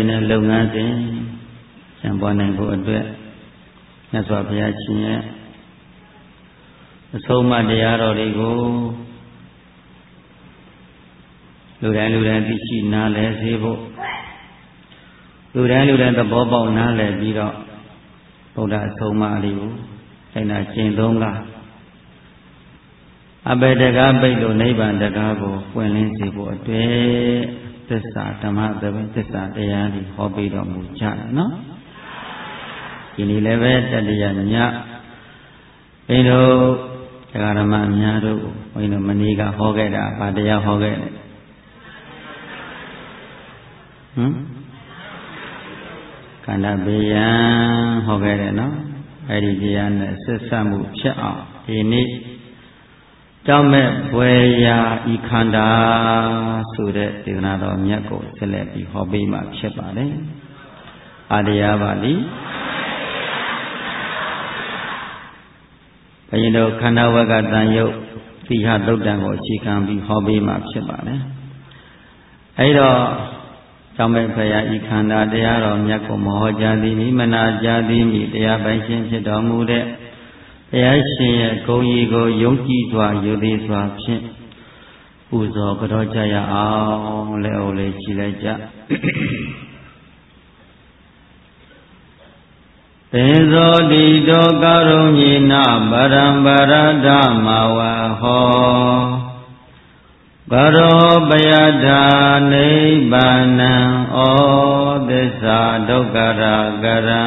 ခြင်းနဲ့လုပ်ငန်းစဉ်ကျန်ပွားနိုင်ဖို့အတွက်မြတ်စွာဘုရားရှင်ရဲ့အဆုံးအမတရားတော်တွေကိုလူတိုင်းသိရှိနားလည်စေဖို့လူတိုင်းသဘောပေါက်နားလည်ပြီးတော့ဗုဒ္ဓအဆုံးအမလေးကိုအဲ့ဒါကျင့်သုံးကအဘယ်တကားပိတ်လို့နိဗ္ဗာန်တကားကိုပွင့်လင်းစေဖို့အတွက်သစ္စာဓမ္မသဘင်သစ္စာတရားတွေဟောပေးတော်မူကြတယ်နော်ဒီနေ့လည်းပဲတတိယညဘိတို့တရားဓမ္မများတို့ဘိတို့မနေ့ကဟောခဲ့တာဗာတရားဟောခဲ့တယ်ခန္ဓာဘေးရန်ဟောခဲ့တယ်နော်အဲ့ဒီတရားနဲ့ဆက်ဆက်မှုဖြစ်အောင်ဒီနေ့ကြောင့်မဲ့ဘွယ်ရာဤခန္ဓာဆိုတဲ့ဒေသနာတော်မြတ်ကိုဆက်လက်ပြီးဟောပေးမှဖြစ်ပါတယ်အာတရားပါဠိဘုရင်တို့ခန္ဓာဝကတန်ယုတ်သီဟသုတ်တံကိုအခြေခံပြီးဟောပေးမှဖြစ်ပါတယ်အဲ့တော့ကြောင့်မဲ့ဘုရားဤခန္ဓာတရားတော်မြတ်ကိုမဟောကြားသည်မနာကြားသည်မိတရားပိုင်ရှင်ဖြစ်တော်မူတဲ့ဘုရားရှင်ရဲ့ဂုဏ်ကြီးကိုယုံကြည်စွာယုသေးစွာဖြင့်ပူဇော်ကြောကြရအောင်လက်အုပ်လေးကြည်လိုက်ကြပေဇောတိတောကာရုဏီနာဗရံဗရဒမဝဟောကရောပယထာနိဗ္ဗာနံဩသစ္စာဒုက္ခရာကရံ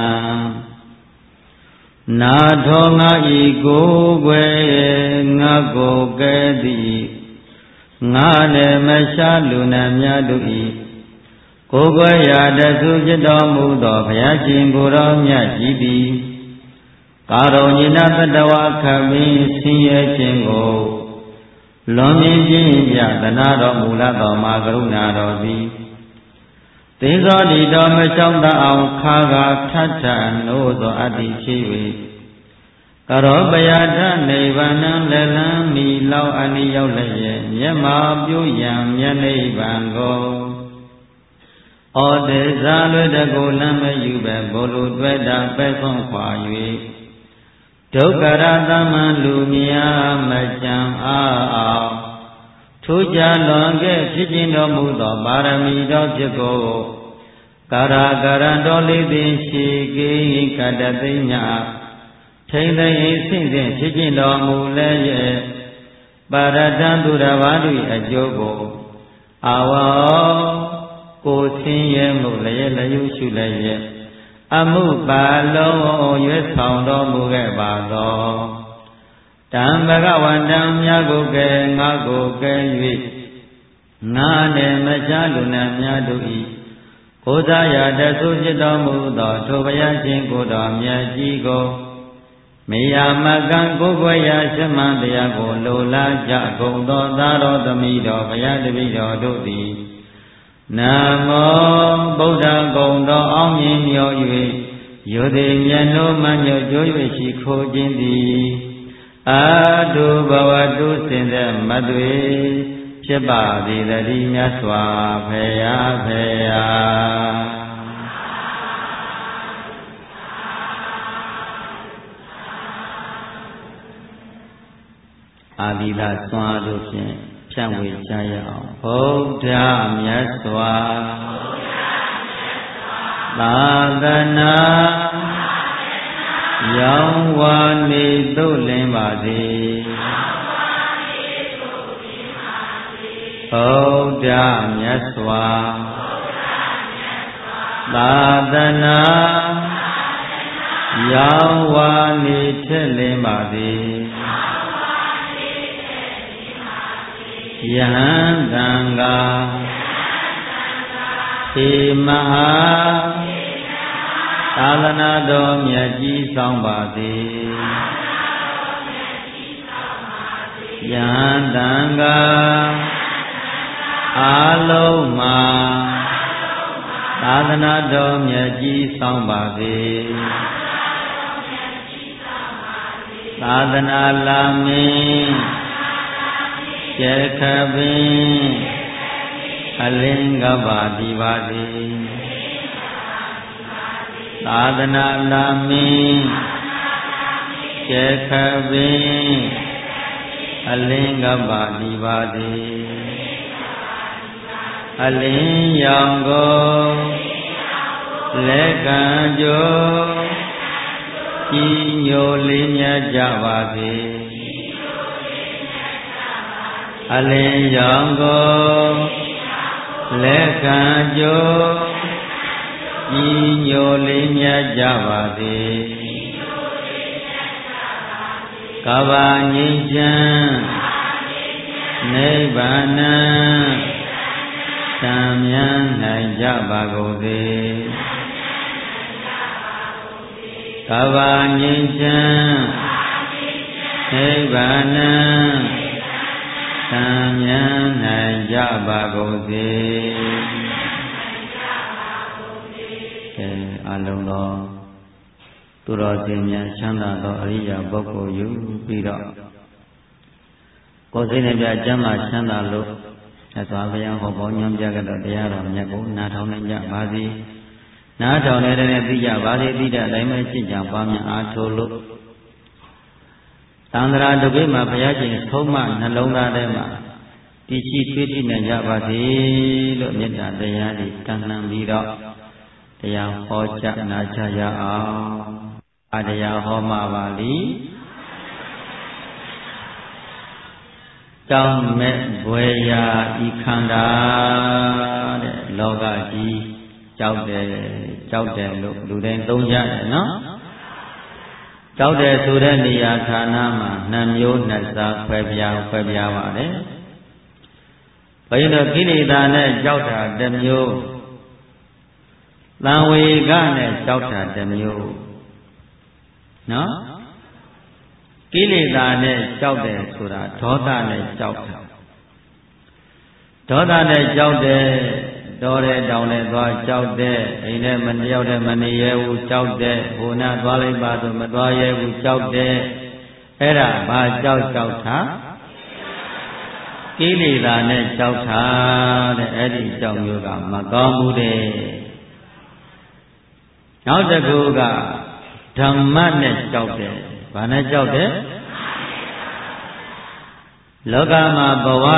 နာထောငါဤကိုယ်ွယ်ငါကိုကဲ့သည်ငါလည်းမရှားလူနာများတို့ဤကိုယ်ွယ်ရာတဆုဖြစ်တော်မူသောဘုရားရှင်ကိုယ်တော်မြတ်ကြီးသည်ကာရုဏီနာတတဝခမင်းဆင်းရဲခြင်းကိုလွန်မြင်ခြင်းပြသနာတော်မူလာသောမာကရုဏာတော်သည်သေဇောတိတော်မချောင်းတအောင်ခါကာထထနိုးသောအတ္တိဖြစ်၍ကရောပယထနိဗ္ဗာန်လက်လန်းမီလောက်အနိရောက်လျက်မျက်မှောက်ပြုရန်မြတ်နိဗ္ဗာန်ကိုဩတေဇာလွေတကိုလမ်းမယူပဲဘိုလ်လူတွေ့တာပဲခွန်ခွာ၍ဒုက္ခရသမံလူများမကြံအောင်ထိုးကြလွန်ခဲ့ဖြစ်ခြင်းတော်မူသောပါရမီတော်ဖြစ်ကိုကာရကရံတော်လေးသည်ရှိကိကတသိညာထိမ့်သိမ့်ဆင့်စဉ်ဖြစ်ခြင်းတော်မူလည်းရဲ့ပါရတံသူတော်ဘာတို့အကျိုးကိုအာဝေါကိုဆင်းရဲမှုလည်းလျှို့ရှုလည်းရဲ့အမှုပါလုံးရွေးဆောင်တော်မူခဲ့ပါသောတံဘဂဝန္တံမြတ်ကိုကဲငါကိုကဲ၍ငါနဲ့မချလူနာများတို့ဤကိုးစားရတဆုဖြစ်တော်မူသောထိုဘုရားရှင်ကိုယ်တော်မြတ်ကြီးကိုမေယမကံကိုယ်ွယ်ရာရှမန်တရားကိုလိုလားကြကုန်သောသာတော်သမီးတော်ဘုရားတပည့်တော်တို့သည်နမောဗုဒ္ဓဂုံတော်အောင်မြင်မြော်၍ယောတိမြတ်နိုးမညွတ်ကြွ၍ရှိခိုးခြင်းသည်အာတုဘဝတုစင်တဲ့မသွေဖြစ်ပါသည်တည်းမြတ်စွာဘုရားဖေယာအာဒီလစွာတို့ဖြင့်ဖြန့်ဝေကြရအောင်ဗုဒ္ဓမြတ်စွာသာသနာရောင်းဝါနေသို့လင်းပါစေဗုဒ္ဓမြတ်စွာသာသနာရောင်းဝါနေထက်လင်းပါစေယဟန်တံဃာေမဟာသာသနာတော်မြတ်ကြီးဆောင်ပါစေယဟန်တံဃာအာလုံးမှာသာသနာတော်မြတ်ကြီးဆောင်ပါစေသာသနာလာမင်းကျေခပင်အလင်းကပါဒီပါစေသာသနာလာမင်းကျေခပင်အလင်းကပါဒီပါသည်အလင်းရောင်ကိုလက်ကံကြိုကြီးညိုလေးမြတ်ကြပါစေအလင်းရောင်ကိုလက်ကံကြိုကြီးညိုလေးမြတ်ကြပါစေကဘာငြိမ်းချမ်းနိဗ္ဗာန်တံမြန်းနိုင်ကြပါကုန်စေကဘာငြိမ်းချမ်းနိဗ္ဗာန်တံမြန်းနိုင်ကြပါကုန်စေအလုံးသောသူတော်စင်များချမ်းသာသောအရိယာပုဂ္ဂိုလ်ယူပြီးတော့ကိုယ်စိတ်နဲ့ပြကျမ်းမာချမ်းသာလို့သက်စွာဘုရားဟောပေါ်ညွှန်ပြကြတဲ့တရားတော်မြတ်ကိုနားထောင်နိုင်ကြပါစေနားထောင်နေတဲ့နဲ့သိကြပါစေသိတဲ့အတိုင်းပဲရှင်းကြပါများအားထုတ်လို့သံဃာတုကိမှာဘုရားရှင်ဆုံးမနှလုံးသားထဲမှာတည်ရှိတွေ့ထိနိုင်ကြပါစေလို့မေတ္တာတရားတွေတန်လှန်ပြီးတော့တရားဟောကြားနာကြရအောင်တရားဟောမှာပါလိတောင်းမဲ့ဘွယ်ရာဤခန္ဓာတဲ့လောကကြီးကြောက်တယ်လို့လူတိုင်းသုံးကြတယ်နော်ကြောက်တယ်ဆိုတဲ့နေရာဌာနမှာနှစ်မျိုးနှစ်စားခွဲပြားပါတယ်ဘုန်းကြီးတို့ကိလေသာနဲ့ကြောက်တာတစ်မျိုးသံဝေကနဲ့ကြောက်တာတစ်မျိုးနော်ကိလေသာနဲ့ကြောက်တယ်ဆိုတာဒေါသနဲ့ကြောက်တာဒေါသနဲ့ကြောက်တယ်တော်တဲ့တောင်နဲ့သွားကြောက်တဲ့အိမ်ထဲမတယောက်တဲ့မနေရဘူးကြောက်တဲ့ဟိုနာသွားလိုက်ပါဆိုမသွားရဘူးကြောက်တဲ့အဲ့ဒါဘာကြောက်တာကိလေသာနဲ့ကြောက်တာတဲ့အဲ့ဒီကြောက်မျိုးကမကောင်းဘူးတဲ့နောက်တစ်ခုကဓမ္မနဲ့ကြောက်တယ်ဘာနဲ့ကြောက်တယ်လောကမှာဘဝ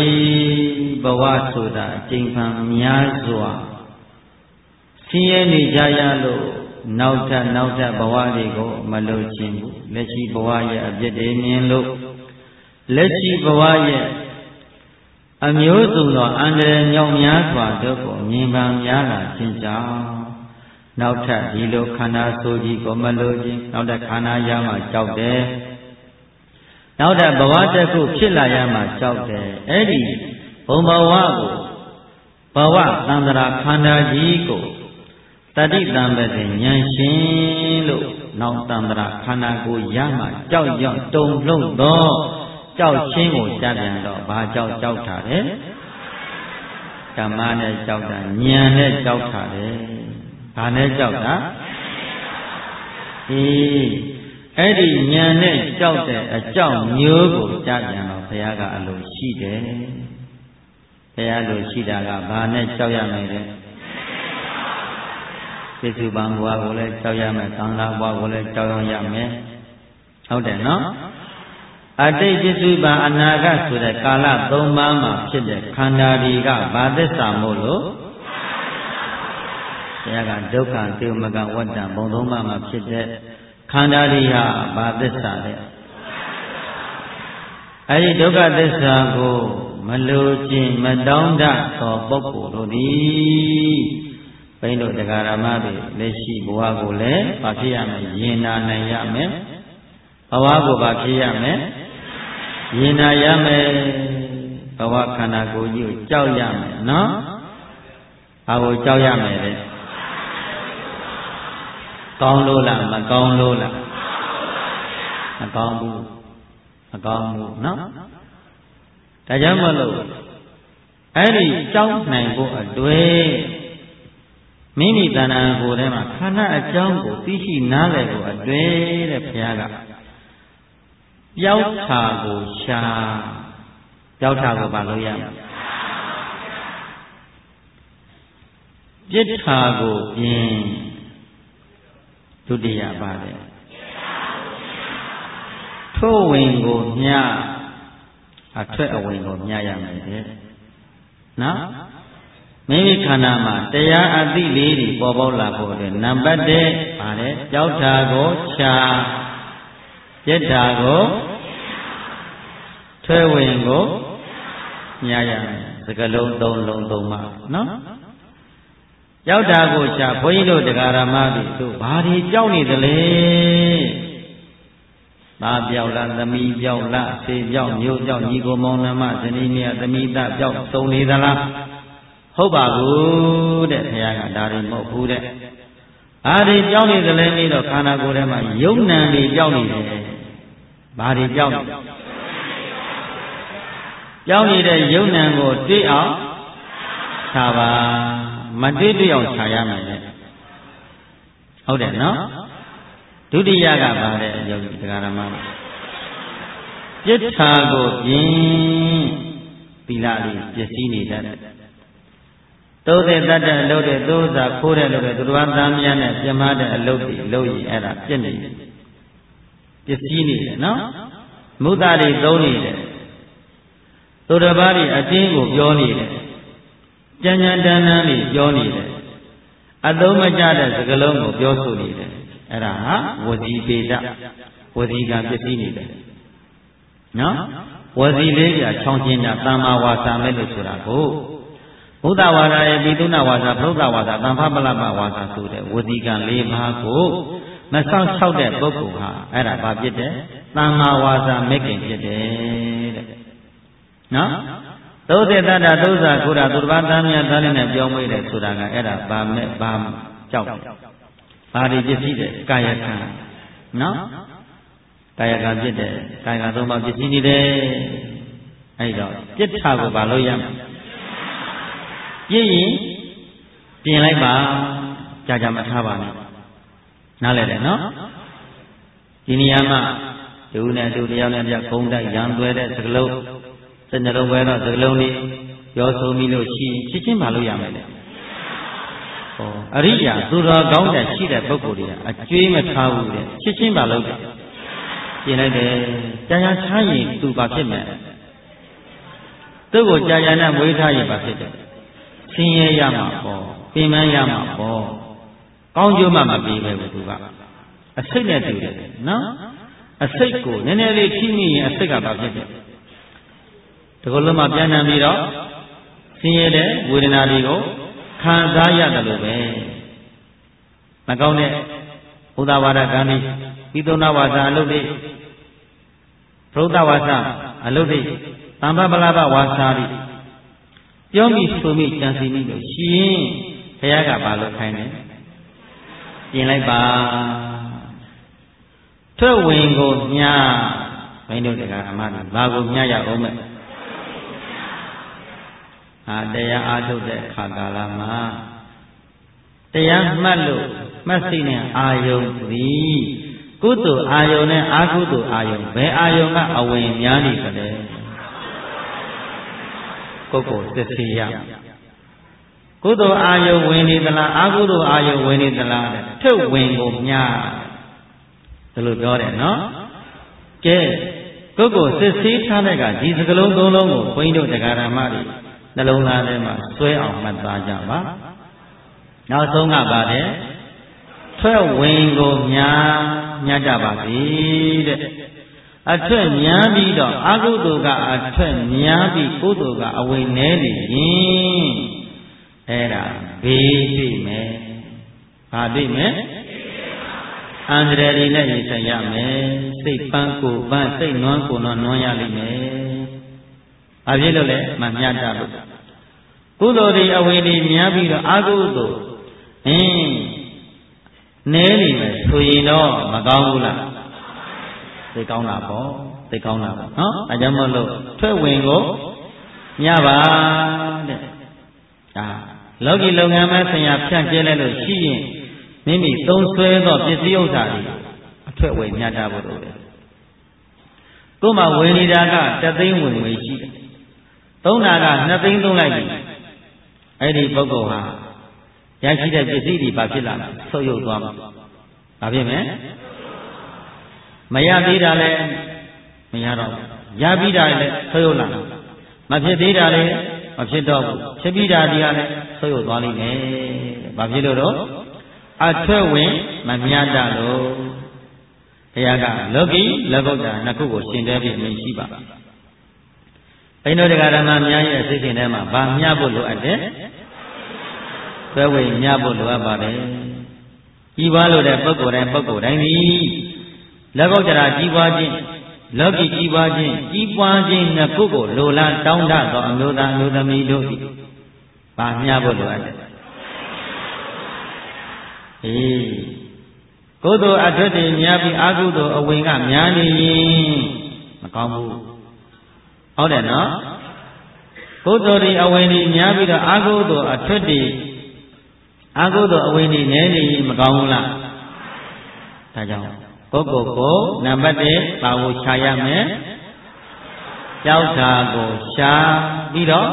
ဆိုတာအကျဉ်းဖန်များစွာဆင်းရဲနေကြရလို့နောက်ထပ်ဘဝတွေကိုမလိုချင်ဘူးလက်ရှိဘဝရဲ့အပြစ်တွေမြင်လို့လက်ရှိဘဝရဲ့အမျိုးစုံသောအန္တရာယ်မြောက်များစွာတို့ကိုမြင်ပါများလာခြင်းကြောင့်နောက်ထပ်ဒီလိုခန္ဓာဆိုးကြီးကိုမလိုခြင်းနောက်ထပ်ခန္ဓာရမှကြောက်တယ်နောက်ထပ်ဘဝတစ်ခုဖြစ်လာရမှကြောက်တယ်အဲ့ဒီဘုံဘဝကိုဘဝသံဃာခန္ဓာကြီးကိုတတိတံပတိဉာဏ်ရှင်လို့နောက်သံဃာခန္ဓာကိုရမှကြောက်ရွံ့တုန်လှုပ်သောကြောက်ချင်းကိုကြားပြန်တော့ဘာကြောက်တာလဲဓမ္မနဲ့ကြောက်တာဉာဏ်နဲ့ကြောက်တာလေဘာနဲ့ကြောက်တာအဲ့ဒီဉာဏ်နဲ့ကြောက်တဲ့အကြောင်းမျိုးကိုကြားပြန်တော့ဘုရားကအလိုရှိတယ်ဘုရားလိုရှိတာကဘာနဲ့ကြောက်ရမယ်တဲ့ပိစုပန်ဘဝကိုလည်းကြောက်ရမယ်သံဃာဘဝကိုလည်းကြောက်ရမယ်ဟုတ်တယ်နော်အတိတ်ပိစုပန်အနာဂတ်ဆိုတဲ့ကာလ၃ပါးမှာဖြစ်တဲ့ခန္ဓာတွေကဘာသစ္စာမို့လို့ဘုရားကဒုက္ခသေမကဝတ္တဘုံ၃ပါးမှာဖြစ်တဲ့ခန္ဓာတွေဟာဘာသစ္စာလဲအဲဒီဒုက္ခသစ္စာကိုမလိုခြင်းမတောင်းတသောပုဂ္ဂိုလ်တို့သည်ဘိန်းတို့တရားဓမ္မတွေလက်ရှိဘဝကိုလည်းဘာဖြစ်ရမလဲရင်နာနိုင်ရမယ်ဘဝကိုဘာဖြစ်ရမလဲရင်နာရမယ်ဘဝခန္ဓာကိုယ်ကြီးကိုကြောက်ရမယ်နော်ဘာကိုကြောက်ရမယ်လဲကောင်းလို့လားမကောင်းလို့လားမကောင်းဘူးနော်ဒါကြောင့်မလို့အဲ့ဒီကြောက်နိုင်ဖို့အတွေ့မိမိတဏ္ဍာကိုယ်ထဲမှာခန္ဓာအကြောင်းကိုသိရှိနားလည်ဖို့အတွေ့တဲ့ဘုရားကပျောက်ထာကိုရှာပျောက်ထာကိုမလုပ်ရဘူးပြစ်ထာကိုပြင်ဒုတိယပါတယ်ထို့ဝင်ကိုမျှအထွက်အဝင်ကိုမျှရမယ်တဲ့နော်မိမိခန္ဓာမှာတရားအသိလေးတွေပေါ်ပေါက်လာဖို့အတွက်နံပါတ်1ပါတယ်ကြောက်တာကိုခြာပြက်တာကိုထွဲဝင်ကိုညာရမယ်စကလုံး3လုံး3ပါနော်ကြောက်တာကိုခြာဘုန်းကြီးတို့တရားဓမ္မတွေတို့ဘာတွေကြောက်နေသလဲသားပြောက်လားသမီးပြောက်လားဆေပြောက်မျိုးပြောက်ညီကိုမောင်နှမဇနီးမယားသမီးသားပြောက်စုံနေသလားဟုတ်ပါဘူးတဲ့ဘုရားကဒါတွေမဟုတ်ဘူးတဲ့ဘာတွေကြောက်နေသလဲပြီးတော့ခန္ဓာကိုယ်ထဲမှာယုံ nant တွေကြောက်နေတယ်ဘာတွေကြောက်နေကြောက်နေတဲ့ယုံ nant ကိုတွေ့အောင်ခြာပါမတွေ့အောင်ခြာရမယ်လေဟုတ်တယ်နော်ဒုတိယကပါတဲ့ယောဂီတရားဓမ္မပြစ်ထာကိုပြင်းသီလလေးပျက်စီးနေတတ်တယ်တိုးတဲ့တတ်တဲ့အလုပ်တွေသိုးစားခိုးတဲ့လုပ်တွေသူတော်သားများနဲ့ပြမတဲ့အလုပ်တွေလုပ်ရင်အဲ့ဒါပြည့်နေတယ်ပျက်စီးနေတယ်နော်မုဒ္ဒတွေသုံးနေတယ်သူတော်ဘာတွေအတင်းကိုပြောနေတယ်ကြံ့ကြံ့တန်းတန်းတွေပြောနေတယ်အသုံးမကျတဲ့စကားလုံးကိုပြောဆိုနေတယ်အဲ့ဒါဟာဝစီပေဒဝစီကံပျက်စီးနေတယ်နော်ဝစီလေးပြချောင်းချင်းတာတမ္မာဝါစာမဲ့လို့ဆိုတာကိုဘုဒ္ဓဝါဒရဲ့ပိသုဏဝါစာဘုဒ္ဓဝါစာတမ္ဖပလပဝါစာဆိုတဲ့ဝစီကံ၄ပါးကိုမဆောင်၆တဲ့ပုဂ္ဂိုလ်ဟာအဲ့ဒါဘာဖြစ်တယ်တမ္မာဝါစာမဲ့ခင်ဖြစ်တယ်တဲ့နော်သုသေတ္တသုဇာခုရာသူတစ်ပါးသားများသားနဲ့ပြောမွေးတယ်ဆိုတာကအဲ့ဒါဘာမဲ့ဘာကြောက်ဘာတွေပစ္စည်းတယ်ကာယကံနော်ကာယကံဖြစ်တယ်ကာယကံသုံးပါးပစ္စည်းနေတယ်အဲ့တော့ပြစ်ထာကိုဘာလို့ရမလဲပြည့်ရင်ပြင်လိုက်ပါကြာကြာမထားပါနဲ့နားလည်တယ်နော်ဒီနေရာမှာဒုနဲ့ဒုတယောက်နဲ့ပြခုံးတိုက်ရံသွဲတဲ့စကလုံးစနှလုံးဝဲတော့စကလုံးလေးရောဆုံးပြီးလို့ရှိရင်ချက်ချင်းဘာလို့ရမယ်လဲဟောအရိယာသူတော်ကောင်းတဲ့ရှိတဲ့ပုဂ္ဂိုလ်တွေကအကျွေးမထားဘူးတဲ့ချက်ချင်းဘာလို့လဲပြင်လိုက်တယ်ကြာကြာချားရင်သူဘာဖြစ်မလဲသူ့ကိုကြာကြာနဲ့မွေးထားရင်ဘာဖြစ်တယ်ဆင်းရဲရမှာပေါ့ပင်ပန်းရမှာပေါ့ကောင်းကျိုးမှမပေးပဲသူကအစိတ်နဲ့တူတယ်နော်အစိတ်ကိုနည်းနည်းလေးထိမိရင်အစိတ်ကဘာဖြစ်တယ်ဒီလိုလုံးမှပြန်နှံပြီးတော့ဆင်းရဲတဲ့ဝေဒနာတွေကိုခံစားရတယ်လို့ပဲမကောင်းတဲ့ဘုဒ္ဓဝါဒကံတွေပိသုဏဝါစာအလုပ်တွေဘုဒ္ဓဝါစာအလုပ်တွေတမ္ပပလပဝါစာတွေပြောမိဆိုမိကြံစီမိလို့ရှိရင်ဘုရားကဘာလို့ခိုင်းလဲပြင်လိုက်ပါထွက်ဝင်ကိုညဘိန်းတို့တရားအမှန်ဘာကိုညရအောင်မဲ့တရားအားထုတ်တဲ့ခါကာလမှာတရားမှတ်လို့မှတ်စိတ်နဲ့အာယုံသည်ကုသိုလ်အာယုံနဲ့အကုသိုလ်အာယုံဘယ်အာယုံကအဝင်များနေကြလဲပုဂ္ဂိုလ်စစ်စီရကုသိုလ်အာယုံဝင်နေသလားအကုသိုလ်အာယုံဝင်နေသလားတဲ့ထုတ်ဝင်ကိုများဒါလို့ပြောတယ်နော်ကဲပုဂ္ဂိုလ်စစ်စီထားတဲ့ကဒီစကလုံး၃လုံးကိုဘုန်းကြီးတို့တရားဓမ္မတွေနှလုံးသားထဲမှာဆွဲအောင်မှတ်သားကြပါနောက်ဆုံးကပါတယ်ထွက်ဝင်ကိုများကြပါစေတဲ့အထွက်များပြီးတော့အကုသိုလ်ကအထွက်များပြီးကုသိုလ်ကအဝင်နည်းနေရင်အဲ့ဒါဘေးတွေ့မယ်ဘာတွေ့မယ်အန္တရာယ်တွေနဲ့ရင်ဆိုင်ရမယ်စိတ်ပန်းကိုပန်းစိတ်နွမ်းကိုနွမ်းရလိမ့်မယ်။ဘာဖြစ်လို့လဲမမြတ်တာလို့ကုသိုလ်တွေအဝိနည်းများပြီးတော့အကုသိုလ်နည်းနေမယ်ဆိုရင်တော့မကောင်းဘူးလားသိကောင်းတာပေါ့သိကောင်းတာပေါ့နော်အဲကြောင့်မလို့ထွက်ဝင်ကိုညပါတဲ့ဒါလောကီလုပ်ငန်းမဲ့ဆရာဖြန့်ကျဲလိုက်လို့ရှိရင်မိမိသုံးဆွဲသောပစ္စည်းဥစ္စာတွေအထွက်ဝင်ညတာဖို့လို့တယ်ကို့မှာဝင်နေတာကတသိန်းဝင်ရှိတယ်သုံးတာက2သိန်းသုံးလိုက်ပြီအဲ့ဒီပုဂ္ဂိုလ်ဟာရရှိတဲ့ပစ္စည်းတွေဘာဖြစ်လာလဲဆုတ်ယုတ်သွားမှာဘာဖြစ်မယ်မရသေးတာလည်းမရတော့ရပြီးတာလည်းဆွေးရုံလာမဖြစ်သေးတာလည်းမဖြစ်တော့ဘူးဖြစ်ပြီးတာဒီကလည်းဆွေးရုံသွားလိမ့်မယ်ဘာဖြစ်လို့တော့အထွက်ဝင်မမြတ်တာလို့ဘုရားကလောကီလောကုတ္တရာနှစ်ခုကိုရှင်တဲပြီးမြင်ရှိပါဘိန်းတို့တရားဓမ္မများရဲ့စိတ်ရှင်ထဲမှာဗာမျှဖို့လိုအပ်တယ်ဆွဲဝေမျှဖို့လိုအပ်ပါတယ်ကြီးပွားလို့တဲ့ပုဂ္ဂိုလ်တိုင်းဒီလောကုတ္တရာကြီးပွားခြင်းလောကီကြီးပွားခြင်းနှစ်ခုကိုလိုလားတောင်းတသောအမျိုးသားအမျိုးသမီးတို့သည်ဗာမျှဖို့လိုအပ်တယ်ကုသိုလ်အထွတ်တွေများပြီးအကုသိုလ်အဝင်ကများနေရင်မကောင်းဘူးဟုတ်တယ်နော်ကုသိုလ်တွေအဝင်တွေများပြီးတော့အကုသိုလ်အထွတ်တွေအကုသိုလ်အဝင်တွေနည်းနေရင်မကောင်းဘူးလားဒါကြောင့်ကိုနံပါတ်1ပါဖို့ခြာရမယ်ကြောက်တာကိုရှာပြီးတော့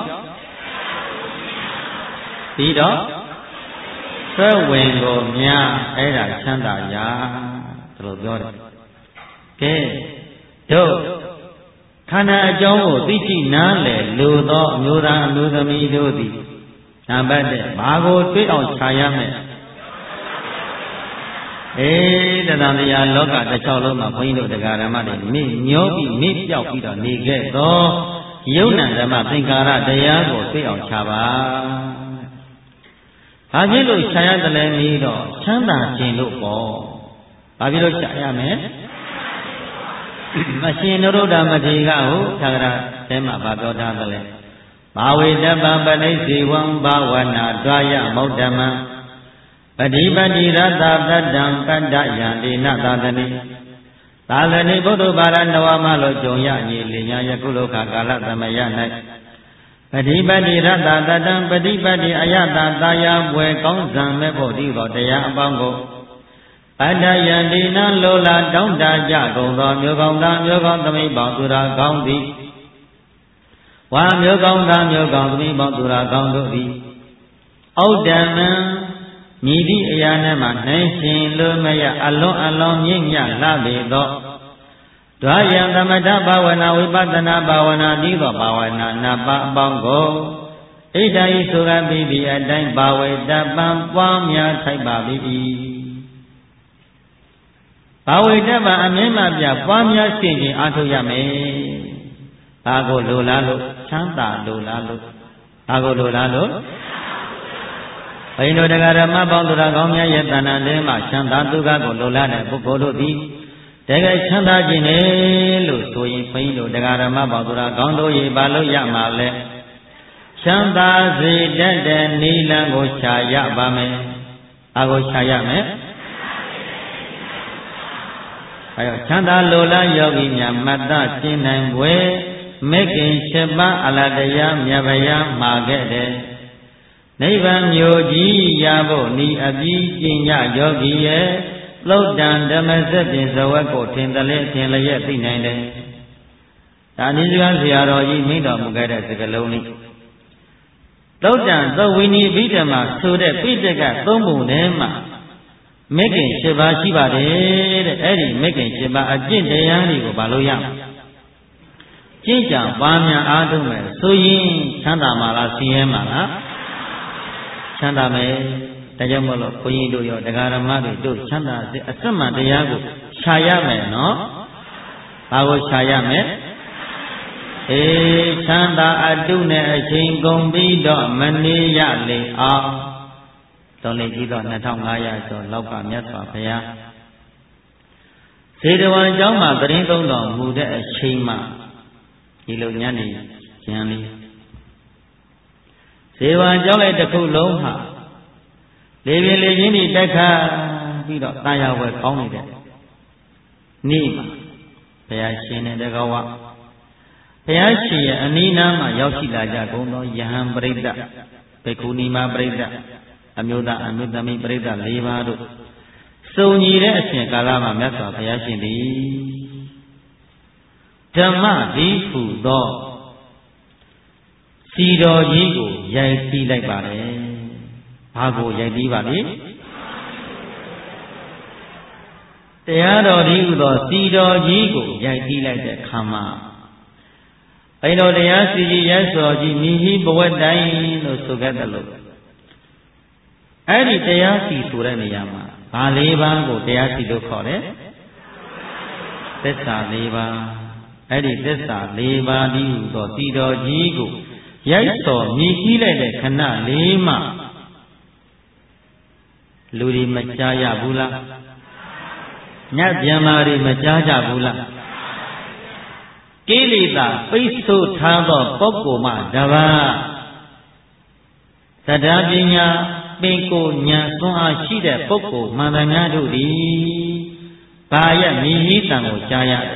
ဆွဲဝင်ကိုများအဲ့ဒါချမ်းသာရာဒါလိုပြောတယ်ကဲတို့ခန္ဓာအကြောင်းကိုသိရှိနားလည်လိုသောအမျိုးသားအမျိုးသမီးတို့သည်နံပါတ်1ဘာကိုတွေးအောင်ခြာရမယ်တဏှာတရားလောကတစ်လျှောက်လုံးမှာဘုန်းကြီးတို့တရားဓမ္မတွေမေ့ညှောပြီးမေ့ပြောက်ပြီးတော့နေခဲ့သောယုံနာဓမ္မသင်္ကာရတရားကိုသိအောင်ခြာပါဘာဖြစ်လို့ခြာရတယ်လဲပြီးတော့ချမ်းသာခြင်းလို့ပေါ့ဘာဖြစ်လို့ခြာရမလဲမရှင်နရုဒ္ဓမထေရဟုသာဂရထဲမှာဗာပြောထားတယ်လေဘာဝေတပံပဋိစေဝံဘာဝနာဒွာယမௌဓမံပฏิပတိရတ္တတတံကတ္တယံဒေနသာသနိသာသနိဘုဒ္ဓဘာရနဝမလို့ကြုံရညီလင်ညာယခုလောကကာလသမယ၌ပฏิပတိရတ္တတတံပฏิပတိအယတသာယာပွဲကောင်းစံမဲ့ဖို့ဒီသောတရားအပေါင်းကိုအတ္တယံဒေနလောလာတောင်းတကြကုန်သောမျိုးကောင်းသားမျိုးကောင်းသမိပေါင်းသူရာကောင်းသည်ဝါမျိုးကောင်းသားမျိုးကောင်းသမီးပေါင်းသူရာကောင်းတို့သည်ဩဒ္ဓမံမြည်သည့်အရာနဲ့မှနှိုင်းရှင်လို့မရအလွန်မြင့်မြတ်လှပေသောဒွါယံသမထဘာဝနာဝိပဿနာဘာဝနာပြီးသောဘာဝနာနှစ်ပါးအပေါင်းကိုဣဒ္ဓဤဆိုကပြီးသည့်အတိုင်းဘာဝေတပံပွားများထိုက်ပါ၏ဘာဝေတပံအမြဲမှပြပွားများရှင်းခြင်းအားထုတ်ရမယ်ဘာကိုလိုလားလို့ချမ်းသာလိုလားလို့ဘာကိုလိုလားလို့ဘိန်းတို့တရားဓမ္မပေါင်းသူတော်ကောင်းများရဲ့တဏ္ဍာထဲမှာချမ်းသာဒုက္ခကိုလိုလားတဲ့ပုဂ္ဂိုလ်တို့သည်တကယ်ချမ်းသာခြင်းလေလို့ဆိုရင်ဘိန်းတို့တရားဓမ္မပေါင်းသူတော်ကောင်းတို့ရေဘာလို့ရမှာလဲချမ်းသာစေတတ်တဲ့နိလန်းကိုရှာရပါမယ်။ဘာကိုရှာရမလဲ။အဲတော့ချမ်းသာလိုလားယောဂီများမတ္တရှင်းနိုင်ပွဲမေခင်7ပါးအလတရားမြတ်ဗျာမှာခဲ့တယ်နိဗ္ဗာန်မြို့ကြီးရဖို့ဤအပြီးကျင့်ကြယောဂီရဲ့သုတ်တံဓမ္မစက်ပြင်ဇဝက်ကိုထင်တယ်ထင်လျက်သိနိုင်တယ်ဒါနိစ္စဆရာတော်ကြီးမိတော်မူခဲ့တဲ့စကားလုံးလေးသုတ်တံသုတ်ဝိနည်းဘိဓမ္မာဆိုတဲ့ပိဋကသုံးပုံထဲမှာမေခင်7ပါးရှိပါတယ်တဲ့အဲ့ဒီမေခင်7ပါးအကျင့်တရားတွေကိုဘာလို့ရမလဲကျင့်ကြံပါများအားထုတ်မယ်ဆိုရင်ချမ်းသာမှာလားဆင်းရဲမှာလားချမ်းသာမယ်ဒါကြောင့်မို့လို့ဘုန်းကြီးတို့ရောတရားဓမ္မတွေတို့ချမ်းသာစေအစမှန်တရားကိုရှာရမယ်နော်ဘာကိုရှာရမလဲချမ်းသာအတုနဲ့အချိန်ကုန်ပြီးတော့မနေရလေအောင်တော်လေးကြီးတော့2500ကျော်လောက်ကမြတ်စွာဘုရားဇေတဝန်ကျောင်းမှာတရင်သုံးတော်မူတဲ့အချိန်မှာဒီလိုညနေကျန်လေးဇေဝံကျောင်းလိုက်တစ်ခုလုံးဟာလေပြင်းလေချင်းတွေတက်ခါပြီးတော့တာယာဝယ်ကောင်းနေတဲ့နေ့မှာဘုရားရှင်တဲ့တကောဝဘုရားရှင်ရဲ့အနိနာမှာရောက်ရှိလာကြကုန်သောယဟန်ပရိသတ်ဘေကုဏီမပရိသတ်အမျိုးသားအမျိုးသမီးပရိသတ်၄ပါးတို့စုံညီတဲ့အရှင်ကာလမှာမြတ်စွာဘုရားရှင်သည်ဓမ္မဒီဟုသောစီတော်ကြီးကိုရိုက်ပြီးလိုက်ပါတယ်။ဘာကိုရိုက်ပြီးပါလဲ။တရားတော်ဒီဟုသောစီတော်ကြီးကိုရိုက်တီးလိုက်တဲ့ခါမှာဘယ်လိုတရားစီကြီးရိုက်စော်ကြီးမိဟိဘဝတ်တိုင်းလို့ဆိုခဲ့တယ်လို့အဲ့ဒီတရားစီဆိုတဲ့နေရာမှာဘာ၄ပါးကိုတရားစီလို့ခေါ်တယ်သစ္စာ၄ပါးအဲ့ဒီသစ္စာ၄ပါးဒီဟုသောစီတော်ကြီးကိုရိုက်စော်မိဟိလိုက်တဲ့ခဏလေးမှလူတွေမကြားရဘူးလားညပြန်မာတွေမကြားကြဘူးလားကိလေသာပိတ်ဆို့ထားသောပုဂ္ဂိုလ်မှတပါးသတ္တပညာပင်ကိုဉာဏ်စွမ်းအားရှိတဲ့ပုဂ္ဂိုလ်မှန်သမျှတို့သည်ဘာရဲ့မိဟိတံကိုကြားရတယ်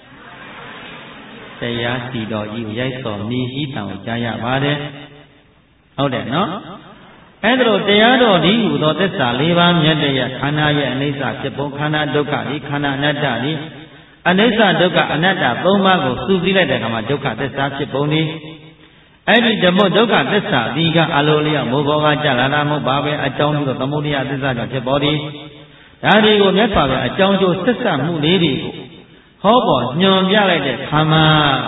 တရားစီတော်ကြီးကိုရိုက်စော်မိဟိတံကိုကြားရပါတယ်ဟုတ်တယ်နော်အဲ့ဒါလို့တရားတော်ဒီဟူသောသစ္စာ၄ပါးမြတ်တဲ့ခန္ဓာရဲ့အနိစ္စဖြစ်ပုံခန္ဓာဒုက္ခဒီခန္ဓာအနတ္တဒီအနိစ္စဒုက္ခအနတ္တ၃ပါးကိုစုစည်းလိုက်တဲ့အခါမှာဒုက္ခသစ္စာဖြစ်ပုံဒီအဲ့ဒီဓမ္မဒုက္ခသစ္စာဒီကအလိုလျောက်မိုးဘောကကြလာတာမဟုတ်ပါပဲအကြောင်းပြီးတော့သမုဒယသစ္စာကြောင့်ဖြစ်ပေါ်ဒီဒါတွေကိုမြတ်စွာဘုရားအကြောင်းကျိုးဆက်ဆက်မှုလေးတွေကိုဟောပေါ်ညွှန်ပြလိုက်တဲ့ခါမှာ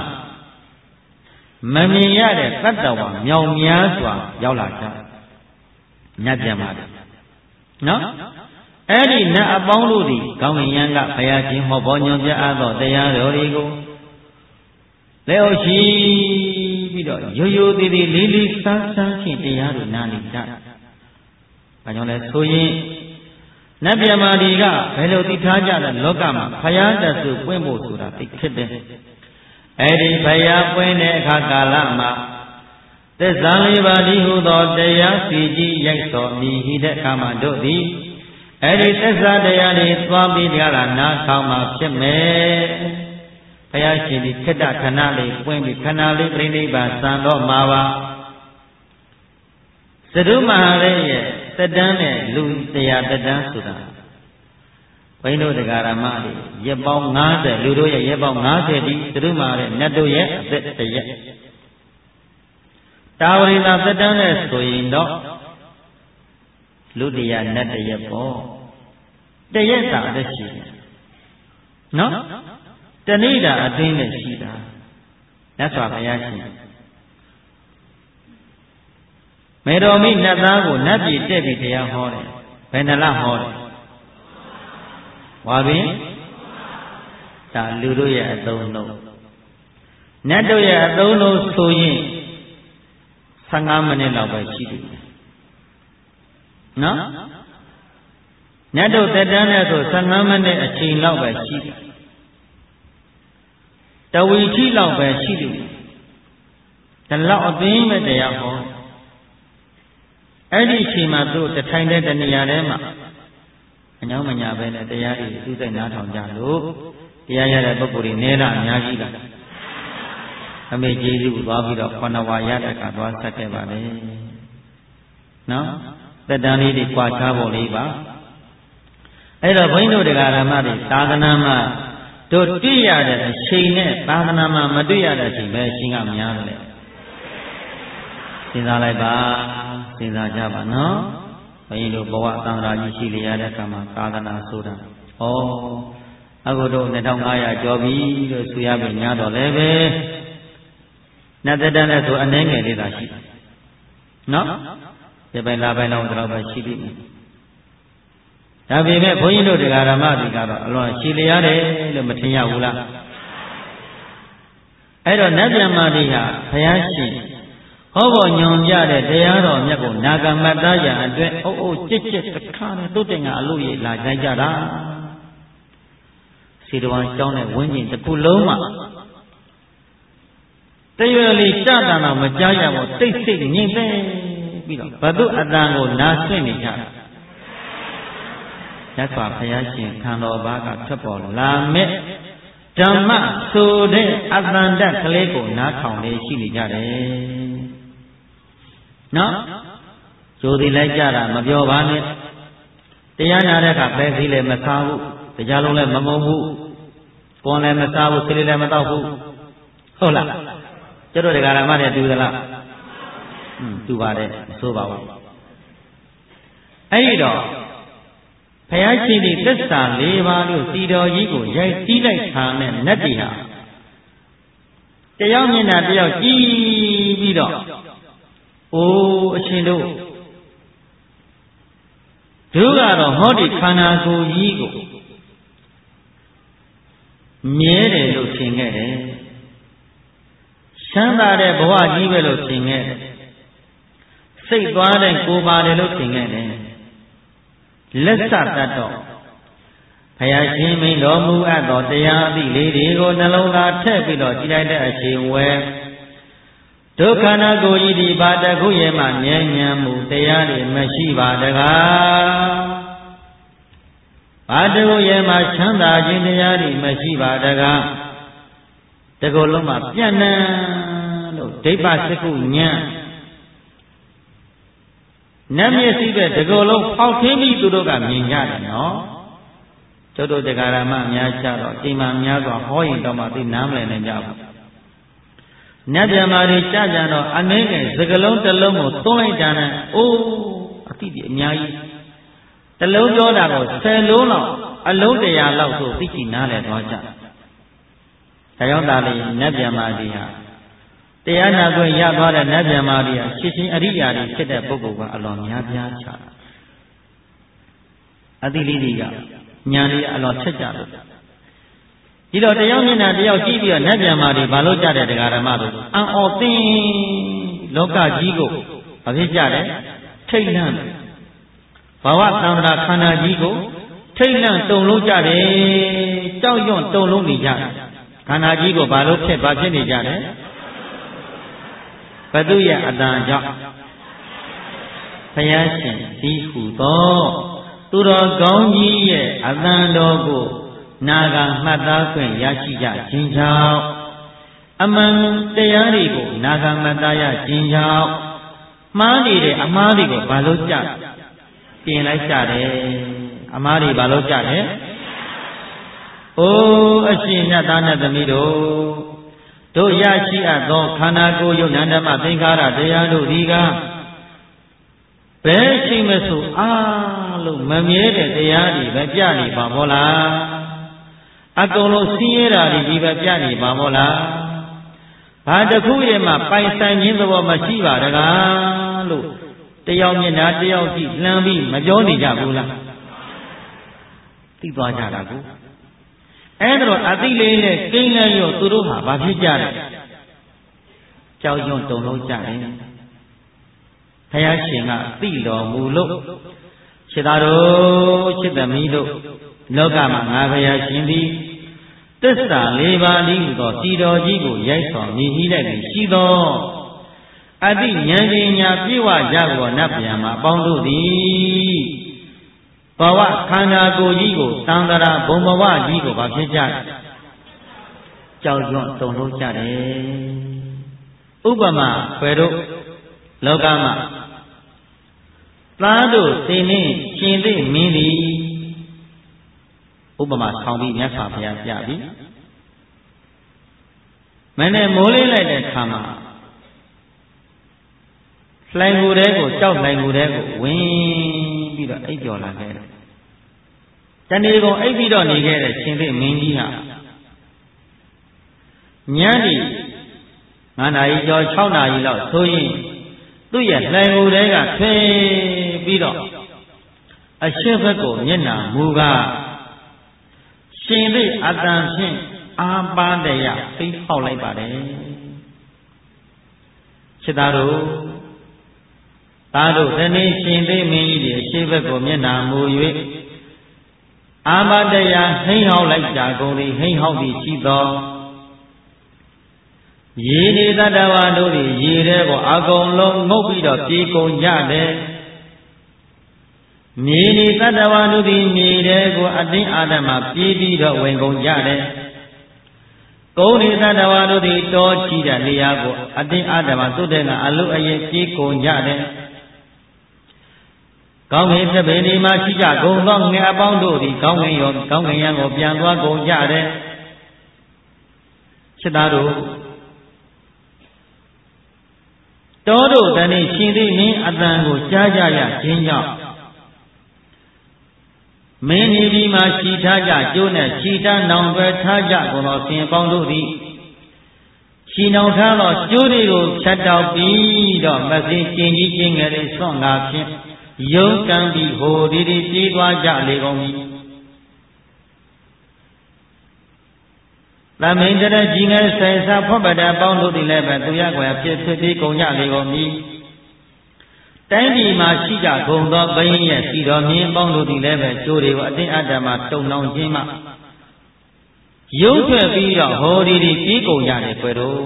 မမြင်ရတဲ့တတ္တဝါမြောင်များစွာရောက်လာကြညတ်ပြန်ပါတယ်နော်အဲ့ဒီနတ်အပေါင်းတို့ဒီကောင်းကင်ယံကဘုရားရှင်ဟောပေါ်ညွှန်ပြအပ်သောတရားတော်တွေကိုလက်ဟုတ်ရှိပြီးတော့ရိုးရိုးသေးသေးလေးလေးဆန်းဆန်းချင်းတရားတို့နားနေကြ။ဘာကြောင့်လဲဆိုရင်နတ်မြမာဒီကဘယ်လိုသိထားကြလဲလောကမှာဘုရားတဆူပွင့်ဖို့ဆိုတာသိခက်တယ်။အဲ့ဒီဘုရားပွင့်တဲ့အခါကာလမှာသစ္စာ၄ပါးဒီဟုသောတရားစီကြီးရိုက်တော်မိဟိတဲ့အခါမှာတို့သည်အဲ့ဒီသစ္စာတရားတွေသွားပြီးကြလားနားထောင်မှဖြစ်မယ်ဘုရားရှင်ဒီခေတ္တခဏလေးပွင့်ပြီးခဏလေးပြိဋိဘံစံတော့မှာပါသဒုမဟာရဲ့တတန်းနဲ့လူတရားတတန်းဆိုတာဘိန်းတို့တရားဓမ္မတွေရက်ပေါင်း90လူတို့ရဲ့ရက်ပေါင်း90ဒီသဒုမဟာရဲ့နတ်တို့ရဲ့အသက်တရက်တာဝရိသာတတန်းနဲ့ဆိုရင်တော့လူတရားနတ်တရက်ပေါ့တရက်သာအသက်ရှိတယ်နော်တဏိတာအတွင်းနဲ့ရှိတာမြတ်စွာဘုရားရှင်မေတော်မိနတ်သားကိုနတ်ပြည်တက်ပြီးတရားဟောတယ်ဘယ်နှလဟောတယ်ဝါပင်ဒါလူတို့ရဲ့အသုံးလုံးနတ်တို့ရဲ့အသုံးလုံးဆိုရင်15မိနစ်လောက်ပဲရှိတယ်နော်နတ်တို့တက်တန်းနဲ့ဆို15မိနစ်အချိန်လောက်ပဲရှိတယ်တဝီချီလောက်ပဲရှိတယ်ဒါလောက်အသိမဲ့တရားဟောအဲ့ဒီအချိန်မှာသူတထိုင်တဲ့တနေရာထဲမှာအညောင်းမညာပဲနဲ့တရားတွေသူစိတ်နားထောင်ကြလို့တရားရတဲ့ပုဂ္ဂိုလ်တွေနဲတာအများကြီးလားအမေကျေးဇူးသွားပြီးတော့9ဝါရတဲ့အခါသွားဆက်ခဲ့ပါလေနော်သက်တမ်းလေးတွေကြွားချဖို့လေးပါအဲ့တော့ဘုန်းကြီးတို့တရားဓမ္မတွေသာသနာမှာတို့တွေ့ရတဲ့အချိန်နဲ့သာသနာမှာမတွေ့ရတဲ့အချိန်ပဲအချိန်ကများတယ်စဉ်းစားလိုက်ပါစဉ်းစားကြပါနော်ဘုန်းကြီးတို့ဘဝသံဃာကြီးရှိလျက်တဲ့အခါမှာသာသနာဆိုတာဩအခုတို့2500ကျော်ပြီလို့ဆိုရပြီညာတော့လည်းပဲနတ်တတနဲ့ဆိုအနှဲငယ်လေးသာရှိနော်ဒီပိုင်းလာပိုင်းတော့တော့ပဲရှိပြီဒါပေမဲ့ဘုန်းကြီးတို့တရားဓမ္မတွေကတော့အလွန်ရှိလျရတယ်လို့မထင်ရဘူးလားအဲ့တော့နတ်မြတ်မာတိဟာဘုရားရှင်ဟောပေါ်ညွန်ပြတဲ့တရားတော်မြတ်ကိုနာဂမတ္တရာအတွက်အုပ်အုပ်ကြစ်ကြစ်တခါနဲ့တုတ်တင်ကအလို့ရလာကြကြတာစီတော်ဝန်ကျောင်းတဲ့ဝင်းကျင်တစ်ခုလုံးမှာတရွယ်လေးကြတာတော့မကြားရဘူးတိတ်ဆိတ်ငြိမ်သက်ပြီးတော့ဘသူအတန်ကိုနားဆွင့်နေကြတာမြတ်စွာဘုရားရှင်ခန္ဓာဘာကထွက်ပေါ်လာမဲ့ဓမ္မဆိုတဲ့အတန်တက်ကလေးကိုနားထောင်လေးရှိနေကြတယ်နော်ကျိုးသေးလိုက်ကြတာမပြောပါနဲ့တရားနာတဲ့အခါပဲစီးလည်းမစားဘူးတရားလုံးလည်းမမုံဘူးကွန်လည်းမစားဘူးဆေးလည်းမတောက်ဘူးဟုတ်လားကျတို့တရားဓမ္မတွေတူသလားတူပါတယ်မဆိုးပါဘူးအဲ့ဒီတော့ဘုရားရှင်ဒီသစ္စာ၄ပါးလို့စီတော်ကြီးကိုရိုက်တီးလိုက်တာနဲ့နတ်တွေဟာတယောက်မျက်နှာတယောက်ကြည့်ပြီးတော့အိုးအရှင်တို့ကတော့ဟောဒီခန္ဓာကိုယ်ကြီးကိုမြဲတယ်လို့ထင်ခဲ့တယ်ချမ်းသာတဲ့ဘဝကြီးပဲလို့ထင်ခဲ့တယ်စိတ်သွားတဲ့ကိုယ်ပါတယ်လို့ထင်ခဲ့တယ်လက်စတတ်တော့ဘုရားရှင်မိန်တော်မူအပ်သောတရားအသည့်လေးတွေကိုနှလုံးသားထည့်ပြီးတော့ကြည်လိုက်တဲ့အချိန်ဝဲဒုက္ခနာကိုကြီးဒီဘာတခုရဲ့မှငြင်းညံမှုတရားတွေမရှိပါတကားဘာတခုရဲ့မှချမ်းသာခြင်းတရားတွေမရှိပါတကားတကူလုံးမှာပြန့်နှံ့လို့ဒိဗ္ဗစကုညံနတ်မျက်စိပဲတကူလုံးဖောက်ထင်းပြီးသူတို့ကမြင်ကြတယ်နော်တို့တရားဓမ္မများကြတော့အိမ်မှာများစွာဟောရင်တော့မှသိနားမလည်နိုင်ကြဘူးနတ်ဗျာမာတွေကြကြတော့အနှဲငယ်စကလုံးတစ်လုံးကိုသွန်းလိုက်တာနဲ့အိုးအတိအများကြီးတစ်လုံးပြောတာကို10လုံးလောက်အလုံး100လောက်ဆိုသိကြည်နားလည်သွားကြဒါကြောင့်ဒါလေးနတ်ဗျာမာတွေဟာတရားနာခွင့်ရသွားတဲ့နတ်ဗျာမာတွေဟာရှင်းရှင်းအရိယာတွေဖြစ်တဲ့ပုဂ္ဂိုလ်ကအလွန်များပြားချတာအတိလေးတွေကညာတွေအလွန်ချက်ကြလို့ဒီတော့တယောက်မျက်နှာတယောက်ကြည့်ပြီးတော့နတ်ဗျာမာတွေဘာလို့ကြတဲ့တရားဓမ္မတို့အံ့ဩသိလောကကြီးကိုဘာဖြစ်ကြတယ်ထိတ်လန့်ဘဝသံဃာခန္ဓာကြီးကိုထိတ်လန့်တုန်လုံးကြတယ်ကြောက်ရွံ့တုန်လုံးနေကြတယ်ခန္ဓာကြီးကိုဘာဖြစ်နေကြတယ်ဘသူရဲ့အတန်ကြောင့်ဘုရားရှင်ဒီဟုသောသူတော်ကောင်းကြီးရဲ့အတန်တော်ကိုနာဂံမှတ်သားခွင့်ရရှိကြခြင်းကြောင့်အမှန်တရားတွေကိုနာဂံမှတ်သားရခြင်းကြောင့်မှားနေတဲ့အမှားတွေကိုဘာလို့ကြပြင်လိုက်ကြတယ်အမှားတွေဘာလို့ကြတယ်အိုးအရှင်မြတ်သားနဲ့သမီးတို့ရရှိအပ်သောခန္ဓာကိုယ်ယုတ်နန္ဓမသင်္ခါရတရားတို့ဒီကဘယ်ရှိမဆိုအားလို့မမြဲတဲ့တရားတွေပဲပြနေပါဘောလားအကုန်လုံးဆင်းရဲတာတွေကြီးပဲပြနေပါဘောလားဘာတစ်ခုရဲ့မှပိုင်ဆိုင်ခြင်းသဘောမရှိပါတကားလို့တယောက်မျက်နှာတယောက်ကြည့်လှမ်းပြီးမပြောနေကြဘူးလားသိသွားကြတာကိုအဲ့ဒါတော့အသိလေးနဲ့ကိန်းလန်းရောသူတို့ဟာဘာဖြစ်ကြလဲကြောက်ရွံ့တုန်လုံးကြတယ်ဘုရားရှင်ကသိတော်မူလို့ခြေသားတို့ခြေသမီးတို့လောကမှာငါဘုရားရှင်သည်သစ္စာ၄ပါးဤသောတည်တော်ကြီးကိုရိုက်ဆောင်မြည်ကြီးလိုက်ပြီးရှိသောအတိဉာဏ်ပညာပြည့်ဝကြသောနတ်ဗျာမှာအပေါင်းတို့သည်ဘဝခန္ဓာကိုယ်ကြီးကိုတန်တရာဘုံဘဝကြီးကိုဘာဖြစ်ကြကြောက်ရွံ့တုန်လှုပ်ကြတယ်ဥပမာဘယ်တို့လောကမှာသားတို့သင်နှင့်ရှင်သိမင်းသည်ဥပမာဆောင်ပြီးမြတ်စွာဘုရားပြပြီမနဲ့မိုးလေးလိုက်တဲ့ခါမှာလှိုင်ကိုယ်တဲကိုကြောက်လှိုင်ကိုယ်တဲကိုဝင်ပြီးတော့အိပ်ပျော်လာခဲ့တယ်တဏီကုန်အိပ်ပြီးတော့နေခဲ့တဲ့ရှင်သိမင်းကြီးဟာညနေ9 နာရီကျော်6 နာရီလောက်ဆိုရင်သူ့ရဲ့လှိုင်ကိုယ်တဲကထွေပြီးတော့အရှိဘက်ကိုမျက်နှာမူကားရှင်သိအတန်ဖြင့်အာပါတယဖိဖောက်လိုက်ပါတယ်ခြေသားတို့ဒီနေ့ရှင်သိမင်းကြီးတွေအရှိဘက်ကိုမျက်နှာမူ၍အာပါတယဟိမ့်ဟောက်လိုက်ကြကုန်သည်ဟိမ့်ဟောက်သည်ရှိသောရေနေတတ္တဝါတို့သည်ရေထဲကိုအကုန်လုံးငုတ်ပြီးတော့ပြေကုန်ကြတယ်မြေနေတတ္တဝါတို့သည်မြေထဲကိုအတင်းအာဓမ္မပြေးပြီးတော့ဝင်ကုန်ကြတယ်ကုန်းနေတတ္တဝါတို့သည်တောချီတဲ့နေရာကိုအတင်းအာဓမ္မသူတဲ့ကအလုအယေပြေးကုန်ကြတယ်ကောင်းကင်သဘင်ဒီမှာရှိကြကုန်သောငယ်အပေါင်းတို့သည်ကောင်းကင်ရံကိုပြန်သွားကုန်ကြတယ်ခြေသားတို့တောတို့တနေ့ရှင်သိမင်းအတန်ကိုကြားကြရခြင်းကြောင့်မင်းကြီးဒီမှာရှိထားကြကျိုးနဲ့ရှိထားနောင်ပဲထားကြကုန်သောဆင်ပေါင်းတို့သည်ရှိနောင်ထားသောကျိုးတွေကိုဖြတ်တောက်ပြီးတော့မသိကျင်ကြီးကျင်ငယ်တွေဆွန့်ငါဖြင့်ယုံကံပြီးဟိုဒီပြေးသွားကြလေကုန်ပြီသမင်တရကြီးငယ်ဆိုင်စာဖောပဒပေါင်းတို့သည်လည်းပဲသူရကွယ်ဖြစ်ပြီးကုန်ကြလေကုန်ပြီတိုင်းပြည်မှာရှိကြကုန်သောဘုရင်ရဲ့စီတော်မြင်းပေါင်းတို့သည်လည်းပဲကျိုးတွေကိုအတင်းအဓမ္မတုံနှောင်ခြင်းမှရုပ်ထွက်ပြီးတော့ဟောဒီပြေးကုန်ကြတယ်ကွယ်တို့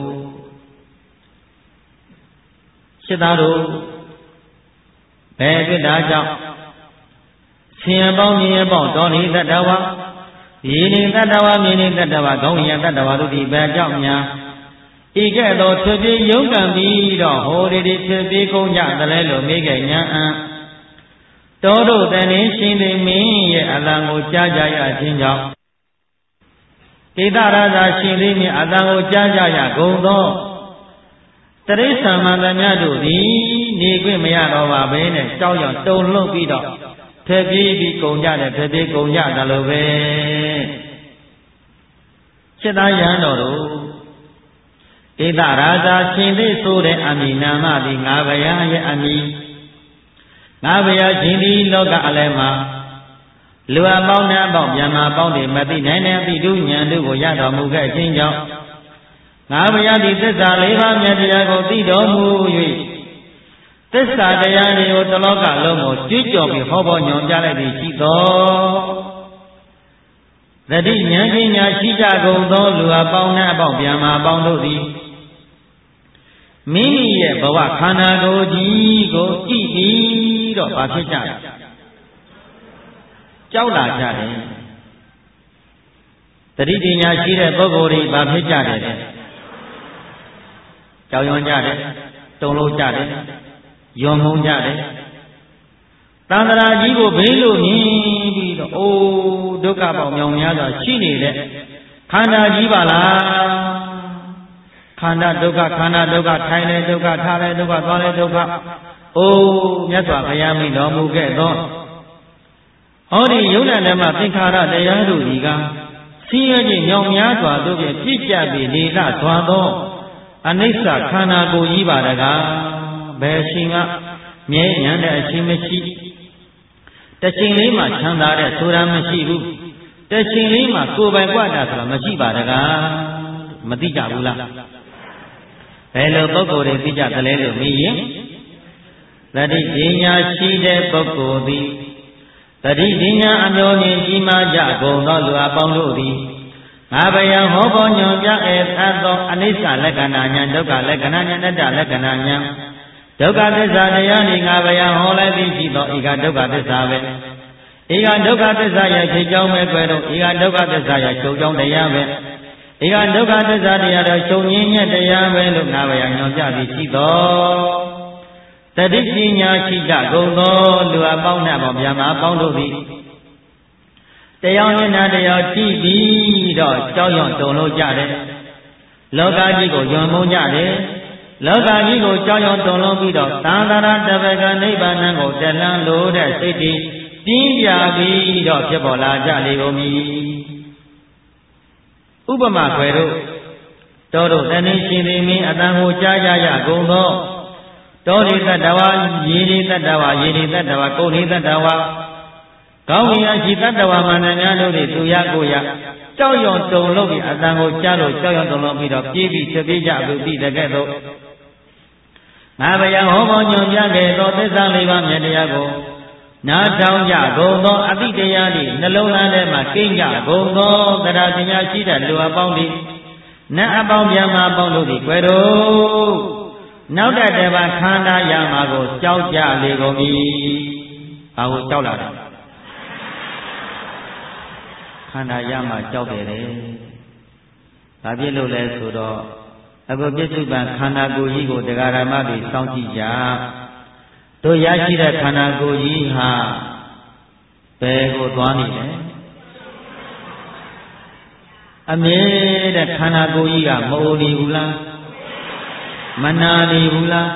ရှင်းသားတို့ဘယ်အတွက်ဒါကြောင့်ဆင်ရပေါင်းမြင်းရပေါင်းတော်နေတတဝါရေနေတတဝါမြင်းနေတတဝါကောင်းရတတဝါတို့ဒီဘယ်ကြောင့်များဤကဲ့သို့ထွက်ပြေးရုန်းကန်ပြီးတော့ဟောဒီထွက်ပြေးကုန်ကြသလဲလို့မေးခဲ့ညာအံတော်တို့တန်နေရှင်သေမင်းရဲ့အလံကိုကြားကြရခြင်းကြောင့်ဣဒရာဇာရှင်သေမင်းအလံကိုကြားကြရကုန်သောတရိစ္ဆာန်မန္တများတို့သည်နေခွင့်မရတော့ပါဘဲနဲ့ကြောက်ရွံ့တုန်လှုပ်ပြီးတော့ထွက်ပြေးပြီးကုန်ကြတယ်ထွက်ပြေးကုန်ကြတယ်လို့ပဲစိတ်သားရဟန်းတော်တို့ဣဒရာဇာရှင်သေဆိုတဲ့အမည်နာမသည်ငါဘုရားရဲ့အမည်ငါဘုရားရှင်သည်လောကအလယ်မှာလူအပေါင်းနဲ့အပေါင်းမြန်မာပေါင်းတွေမသိနိုင်တဲ့အသည့်တို့ဉာဏ်တို့ကိုရတော်မူခဲ့ခြင်းကြောင့်ငါဘုရားသည်သစ္စာလေးပါးမြတ်တရားကိုသိတော်မူ၍သစ္စာတရားတွေကိုတလောကလုံးကိုကြွကြော်ပြီးဟောပေါ်ညွှန်ပြလိုက်သည်ရှိသောသတိဉာဏ်ပညာရှိကြကုန်သောလူအပေါင်းနဲ့အပေါင်းမြန်မာပေါင်းတို့သည်မိမိရဲ့ဘဝခန္ဓာကိုယ်ကြီးကိုကြည့်ပြီးတော့ဘာဖြစ်ကြလဲကြောက်လာကြတယ်သတိပညာရှိတဲ့ပုဂ္ဂိုလ်တွေဘာဖြစ်ကြတယ်ကြောက်ရွံ့ကြတယ်တုန်လှုပ်ကြတယ်ယွံငုံကြတယ်သန္တရာကြီးကိုဘေးလို့မြင်ပြီးတော့အိုးဒုက္ခပေါင်းမြောင်များစွာရှိနေတဲ့ခန္ဓာကြီးပါလားခန္ဓာဒုက္ခခန္ဓာဒုက္ခထိုင်တဲ့ဒုက္ခထားတဲ့ဒုက္ခသွားတဲ့ဒုက္ခအိုးမြတ်စွာဘုရားမိန်တော်မူခဲ့သောဟောဒီယုံနာဓမ္မသင်္ခါရတရားတို့ဒီကဆင်းရဲခြင်းမြောင်များစွာတို့ဖြင့်ပြည့်ကြပြီးလေလစွာသောအနိစ္စခန္ဓာကိုယ်ကြီးပါတကားဘယ်ရှင်ကမြဲမြံတဲ့အရှင်မရှိတစ်ချိန်လေးမှချမ်းသာတဲ့ဆိုတာမရှိဘူးတစ်ချိန်လေးမှကိုယ်ပိုင်ကွာတာဆိုတာမရှိပါတကားမသိကြဘူးလားဘယ်လိုပုဂ္ဂိုလ်တွေသိကြသလဲလို့မေးရင်သတိပညာရှိတဲ့ပုဂ္ဂိုလ်သည်သတိပညာအမျိုးမြင့်ကြီးမားကြကုန်သောလူအပေါင်းတို့သည်ငါဘယံဟောပေါ်ညွန်ပြအပ်သောအနိစ္စလက္ခဏာဉာဏ်ဒုက္ခလက္ခဏာဉာဏ်အတ္တလက္ခဏာဉာဏ်ဒုက္ခသစ္စာတရားဤငါဘယံဟောလိုက်ပြီးရှိသောဤကဒုက္ခသစ္စာပဲဤကဒုက္ခသစ္စာရဲ့ဖြစ်ကြောင်းပဲတွေ့တော့ဤကဒုက္ခသစ္စာရဲ့ချုပ်ကြောင်းတရားပဲဤကဒုက္ခသစ္စာတရားတော့ချုပ်ငြင်းမြတ်တရားပဲလို့ငါဘယံညွန်ပြပြီးရှိသောတတိပညာရှိကြကုန်သောလူအပေါင်းနဲ့ပေါင်းမြန်မာပေါင်းတို့သည်တရားဉာဏ်တရားကြည့်ပြီးတော့ကြောက်ရွံ့တုန်လှုပ်ကြတယ်လောကကြီးကိုယွံမုန်းကြတယ်လောကကြီးကိုကြောက်ရွံ့တုန်လှုပ်ပြီးတော့သံဃာရတပကနိဗ္ဗာန်ကိုတလန်းလို့တဲ့စိတ်တည်ပြင်းပြပြီးတော့ဖြစ်ပေါ်လာကြလေကုန်ပြီဥပမာခွေတို့တော်တို့တဏှင်ရှင်သည်မင်းအတန်ကိုကြားကြရကုန်သောတောရိတ္တဝါရေရိတ္တဝါရေရိတ္တဝါကုဋ္ဌိတ္တဝါကောင်းကင်အရှိတ္တဝါမန္တများတို့သည်သူရကိုရကြောက်ရွံ့တုန်လှုပ်ပြီးအတန်ကိုကြားလို့ကြောက်ရွံ့တုန်လှုပ်ပြီးတော့ပြေးပြီးထွက်ပြေးကြလို့ပြီးတဲ့ကဲ့သို့ငါဘယံဟောပေါ်ညွန်ပြခဲ့သောသစ္စာလေးပါးမြတ်တရားကိုနားထောင်ကြကုန်သောအတိတရားသည်နှလုံးသားထဲမှာကိန်းကြကုန်သောတရားပညာရှိတဲ့လူအပေါင်းသည်နတ်အပေါင်းမြန်မာအပေါင်းတို့သည်ကွယ်တော်နောက်တဲ့ပါခန္ဓာရမှာကိုကြောက်ကြလေကုန်ပြီ။ဘာကိုကြောက်လာလဲခန္ဓာရမှာကြောက်တယ်လေ။ဒါပြည့်လို့လဲဆိုတော့အခုပြစ္ဆုတ်ပံခန္ဓာကိုယ်ကြီးကိုတရားဓမ္မတွေစောင့်ကြည့်ကြ။တို့ရရှိတဲ့ခန္ဓာကိုယ်ကြီးဟာဘယ်ကိုသွားနေလဲ။အမြဲတဲ့ခန္ဓာကိုယ်ကြီးကမအိုနေဘူးလားမနာနေဘူးလား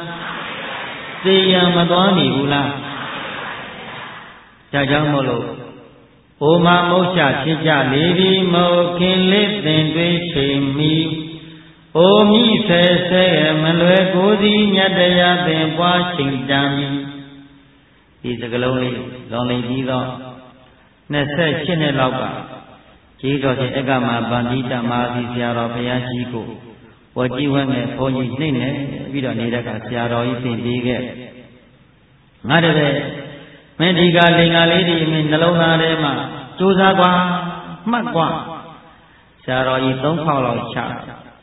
သေရန်မသွားနေဘူးလားဒါကြောင့်မို့လို့ Oma Mosha Chija Levi Mokin Lipin Dwishimi Omi Se Malwe Godi Nyadaya Bin Washing Dami is a glowly, lonely Dido Nessa Chinelauka Chido Egama Bandita Madi Siaro Payashiko What you want me for you name, we don't need a Siaro eating big. Not a Medica Linga Lady in the Lona Rema, Juzagua, Magua, Saro, you don't follow Sha.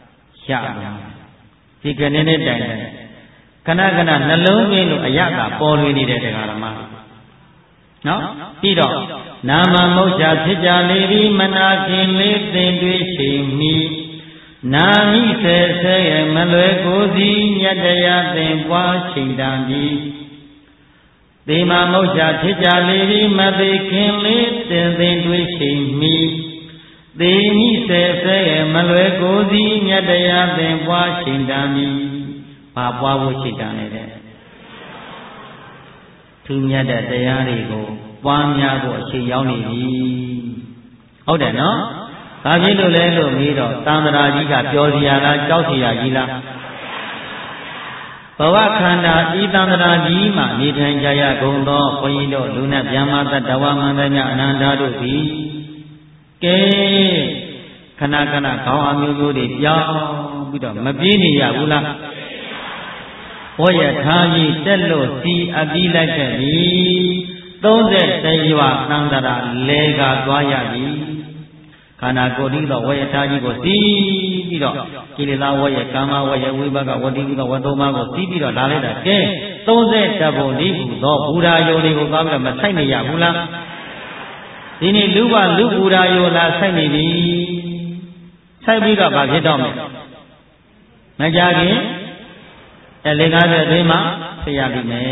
He can in it. Kanagana, Nalumi, Ayaka, Paul, we needed a Garama. No? Pido, Nama Moja, Tija, Lady, Manakin, live, then do me. Nami says, Malwe Gozi, Yadaya, then watching Dandi. Dima Moja, Tija, Lady, Madikin, live, then do me. Demi says, Malwe Gozi, Yadaya, then watching Dandi. Papa, watching Dandi. Two Yada, Dayarigo, one Yago, she yawning. Oh, then, no? Tajilu Lelo Mido, Tandrajiga, Josiana, Josia Gila Pawakanda, Itandrajima, Nitan Jaya Gondo, Poido, Luna Yamata, Dawamandanya, Nandaruki Ke Kanakana, Kawamugudi, Yao, Buddha, Mabini Yabula Oya Taji, Tello, Si, Abila Kadi, those that you are Nandara, Lega, Dwayagi. Kana Godido, Waya Taji go see, Kilila Waya Kama, Waya Wibaga, Wadiga, Wadomago, Sibido, Laleda, Gay, those that double Libu, Buddha, Yodigo, Gabra, Masani Yabula, Dini Luba, Lubura, Yola, Sani, Sabiga, Bagidom, Majagi, Elega, Rima, Sayadime.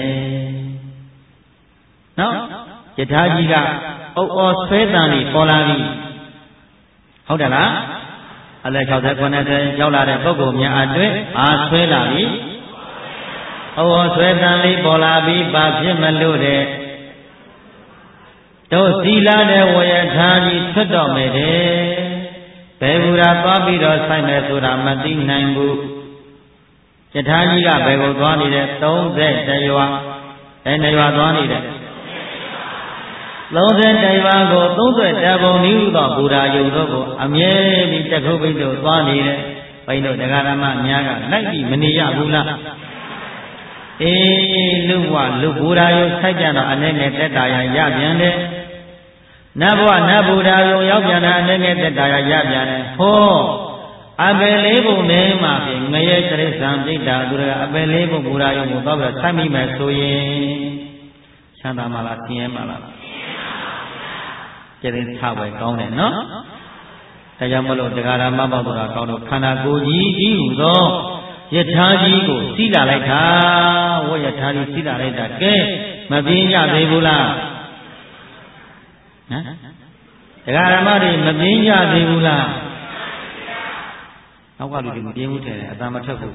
No, Yetajiga, Oh, Svetani, Polani. How did I? let out the Conate, Yola, Bogo, Mia, Aswelari. Oh, Swetani, Bolabi, Babjim, Malude. Those Sila, the Wayatani, Tudomede. Bevura, Babido, Simesura, Matin, Nambu. Yetaniga, Bego, Dwani, don't say you are, and you are Dwani. Long Daivago, those that Dabo knew the Buddha Yogo, Amye, Takobido, Twani, Pino, the Garama, Nyaga, Nagi, Mania Bula. Luwa, Lubura, Sajana, and then at Yabiane. Nabua, Nabuda, Yabiana, and then at Yabiane. Oh, I believe name of Mayer Teresa, I believe Buddha Yogo, Sami Masoye, Santa Malatia Mala. Getting Tawe Gone, no? Tayamolo, the Garamabura, Kana Goji, Yetaji go, Sila Leta, Wayatari Sila Leta, Gay, Mabinia Debula. The Garamari, Mabinia Debula. How are you doing? Adamataku?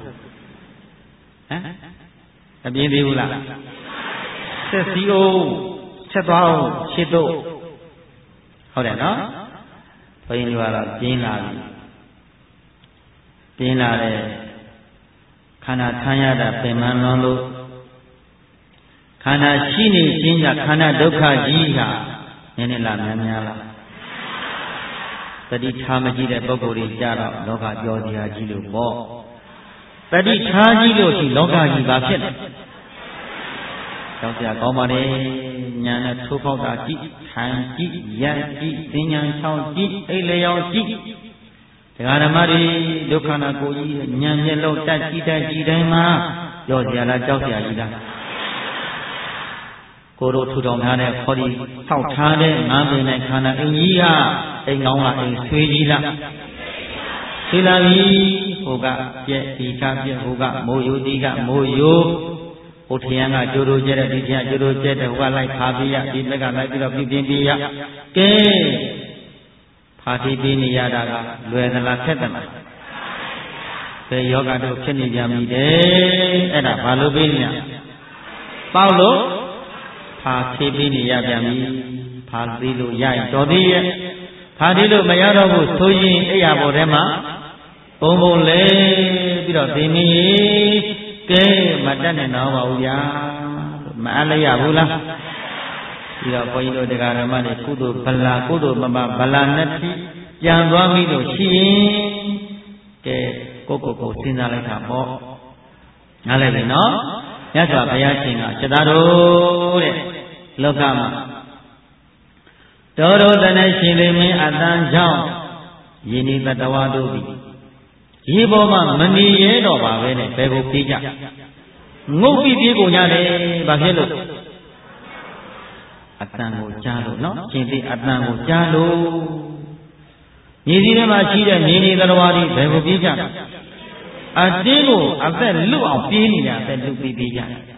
A Debula. Sesio, Chetao, Cheto. How then, no? When you are a Pina, Kana Tanya, Pemanolo, Kana Chini, Jinja, Kana Doka Jiha, Nenila Nanyala. Tadi Tamaji, the Bogori Jara, Loga Georgia Jilu Bo. Tadi Taji, Loga Jiba. Don't Gomare, Yana Tukoga, Hanji, Yanji, Sinyan Chauji, Eleoji. The Aramari, Dokana Goi, Nyanyelo, Tachita Jidema, Yosiana Josia. Goro to Domane, Hori, Sautane, Namin and Kana India, Engawa, and Swedila. Silavi, Hoga, Ika, Hoga, Moyo, Diga, Moyo. Otianga, Juru Jetta, Juru Jetta, who are like Havia, Dimega, like Pipia, Gay Party Binia, Luena Ketama. The Yoga to Kenny Day, and a Palubinia. Paulo Party Binia, ဖာသီလို့ရရင်တော်သေးရဲ့ဖာသီလို့မရတော့ဘူးဆိုရင်အဲ့ရပေါ်ထဲမှာပုံလဲပြီးတော့သိမင်းကဲမတတ်နဲ့တော့ပါဘူးဗျာမအားလိုက်ရဘူးလားပြီးတော့ဘုန်းကြီးတို့တရားဓမ္မတွေကုသိုလ်ဗလာကုသိုလ်မမဗလာနဲ့ပြန်သွားပြီလို့ရှိရင်ကဲကိုစဉ်းစားလိုက်တာပေါ့နားလည်ပြီနော်မြတ်စွာဘုရားရှင်ကစိတ္တတို့တဲ့လောကမှာတော်တော်တနဲ့ရှင်လေးမင်းအတန်ကြောင့်ယင်းဤတတဝါတို့သည်ဒီပေါ်မှာမနေရတော့ပါပဲနဲ့ဘယ်ကိုပြေးကြငုတ်ပြီးပြေးကုန်ကြတယ်ဘာဖြစ်လို့အတန်ကိုကြားလို့နော်ရှင်သေးအတန်ကိုကြားလို့မြေကြီးထဲမှာရှိတဲ့မြေနေတတဝါတွေဘယ်ကိုပြေးကြအတင်းကိုအသက်လွတ်အောင်ပြေးနေကြအသက်လွတ်ပြီးပြေးကြ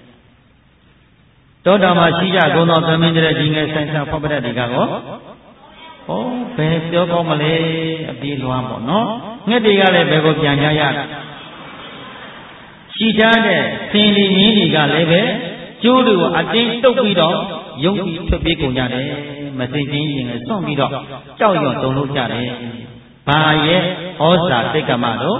တောတော်မှာရှိကြကုန်သောသမင်းတဲ့ဒီငယ်ဆိုင်ဆာဖောပရက်တွေကဟောဘယ်ပြောကောင်းမလဲအပြေးလွှားပေါ့နော်ငှက်တွေကလည်းဘယ်ကိုပြန်ကြရရှိထားတဲ့ဆင်းလီမြင်းတွေကလည်းပဲကျိုးတွေကိုအတင်းတုပ်ပြီးတော့ယုံပြီးထွက်ပြေးကုန်ကြတယ်မစင်ချင်းရင်လည်းစွန့်ပြီးတော့ကြောက်ရွံ့တုန်လို့ကြတယ်ဘာရဲ့ဩဇာတိတ်ကမတို့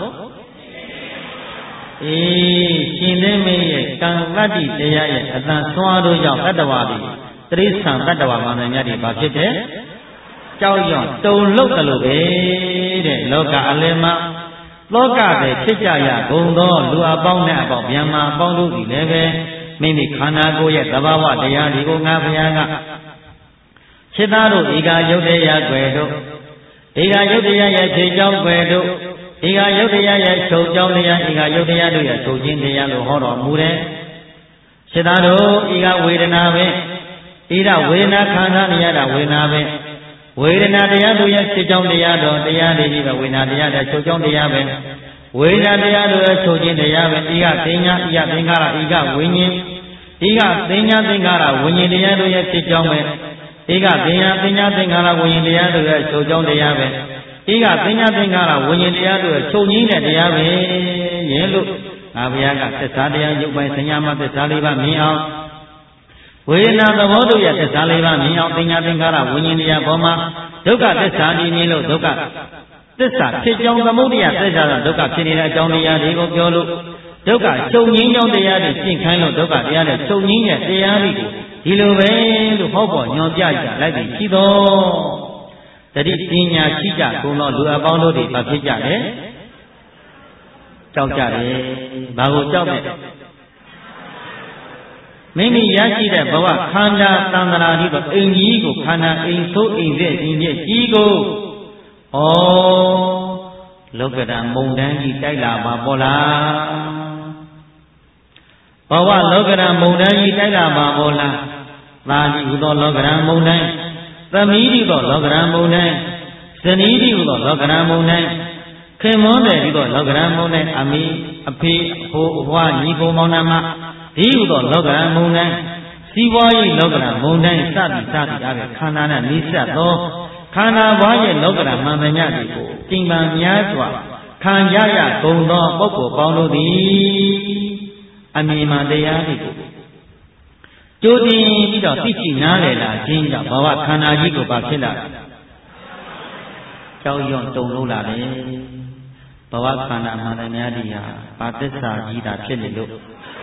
ရှင်သေးမင်းရဲ့ကံတတ္တိတရားရဲ့အတန်ဆွားတို့ကြောင့်တတ္တဝါတွေတိရစ္ဆာန်တတ္တဝါမှန်တယ်များတွေဘာဖြစ်တယ်ကြောက်ရွံ့တုန်လှုပ်တယ်လို့ပဲတဲ့လောကအလယ်မှာလောကပဲဖြစ်ကြရကုန်သောလူအပေါင်းနဲ့အပေါင်းဗျမ္မာအပေါင်းတို့သည်လည်းပဲမိမိခန္ဓာကိုယ်ရဲ့သဘာဝတရားတွေကိုငါဘုရားကခြေသားတို့ဧကယုတ်တရားွယ်တို့ဧကယုတ်တရားရဲ့ခြေကြောင်းွယ်တို့ဧကယုတ်တရားရဲ့ချုပ်ကြောင်းတရားဧကယုတ်တရားတို့ရဲ့ချုပ်ခြင်းတရားလို့ဟောတော်မူတယ်ခြေသားတို့ဧကဝေဒနာပဲဣဒဝေဒနာခန္ဓာနေရတာဝေဒနာပဲဝေဒနာတရားတို့ရဲ့ခြေကြောင်းတရားတော်တရားတွေကြီးပဲဝေဒနာတရားတဲ့ချုပ်ကြောင်းတရားပဲဝေဒနာတရားတို့ရဲ့ချုပ်ခြင်းတရားပဲဧကသိညာဧကသင်္ခါရဧကဝိညာဉ်ဧကသိညာသင်္ခါရဝိညာဉ်တရားတို့ရဲ့ခြေကြောင်းပဲဧကသိညာသင်္ခါရဝိညာဉ်တရားတို့ရဲ့ချုပ်ကြောင်းတရားပဲဧကသိညာသင်္ခါရဝိညာဉ်တရားတို့ရဲ့ချုပ်ငြိမ်းတဲ့တရားပဲရဲ့လို့ငါဘုရားကသစ္စာတရားရုပ်ပိုင်းဆညာမသစ္စာလေးပါးမြင်အောင်ဝေဒနာသဘောတို့ရဲ့သစ္စာလေးပါးမြင်အောင်သိညာသင်္ခါရဝိညာဉ်တရားပေါ်မှာဒုက္ခသစ္စာဒီမြင်လို့ဒုက္ခသစ္စာဖြစ်ကြောင်းသမုဒိယသစ္စာတော့ဒုက္ခဖြစ်နေတဲ့အကြောင်းတရားတွေကိုပြောလို့ဒုက္ခချုပ်ငြိမ်းကြောင်းတရားတွေရှင်းခိုင်းလို့ဒုက္ခတရားတွေချုပ်ငြိမ်းတဲ့တရားတွေကိုဒီလိုပဲလို့ဟောပေါ်ညွှန်ပြကြလိုက်ပြီးရှိတော်တတိပညာရှိကြကုန်သောလူအပေါင်းတို့တွေဘာဖြစ်ကြလဲကြောက်ကြတယ်ဘာကိုကြောက်လဲမိမိရရှိတဲ့ဘဝခန္ဓာသံဃာဒီတော့အိမ်ကြီးကိုခန္ဓာအိမ်ဆိုးအိမ်တဲ့အိမ်ပြည့်ကြီးကိုလောကဓာတ်မုံတန်းကြီးတိုက်လာပါပေါ်လားဘဝလောကဓာတ်မုံတန်းကြီးတိုက်လာပါပေါ်လားသာတိဟူသောလောကဓာတ်မုံတန်းသမီးတိသောလောကဓာတ်မုံတန်းဇနီးတိဟူသောလောကဓာတ်မုံတန်းခင်မွန်းတယ်ဒီသောလောကဓာတ်မုံတန်းအမိအဖေအဖိုးအဖွားညီကိုမောင်နှမဒီဟူသောလောကဓာတ်မုံတန်းစီးပွားရေးလောကဓာတ်မုံတန်းစသည်အားဖြင့်ခန္ဓာနဲ့နိစ္စသောခန္ဓာဘွားရဲ့လောကဓာတ်မှန်သမျှတွေကိုကျင့်ပံများစွာခံကြရကုန်သောပုဂ္ဂိုလ်ပေါင်းတို့သည်အမြင်မှန်တရားတွေကိုကြိုးတင်ပြီးတော့သိရှိနားလည်လာခြင်းကြောင့်ဘဝခန္ဓာကြီးကိုပါဖြစ်လာကြောက်ရွံ့တုန်လှုပ်လာတယ်ဘဝခန္ဓာမှန်သမျှဒီဟာပါသစ္စာကြီးတာဖြစ်နေလို့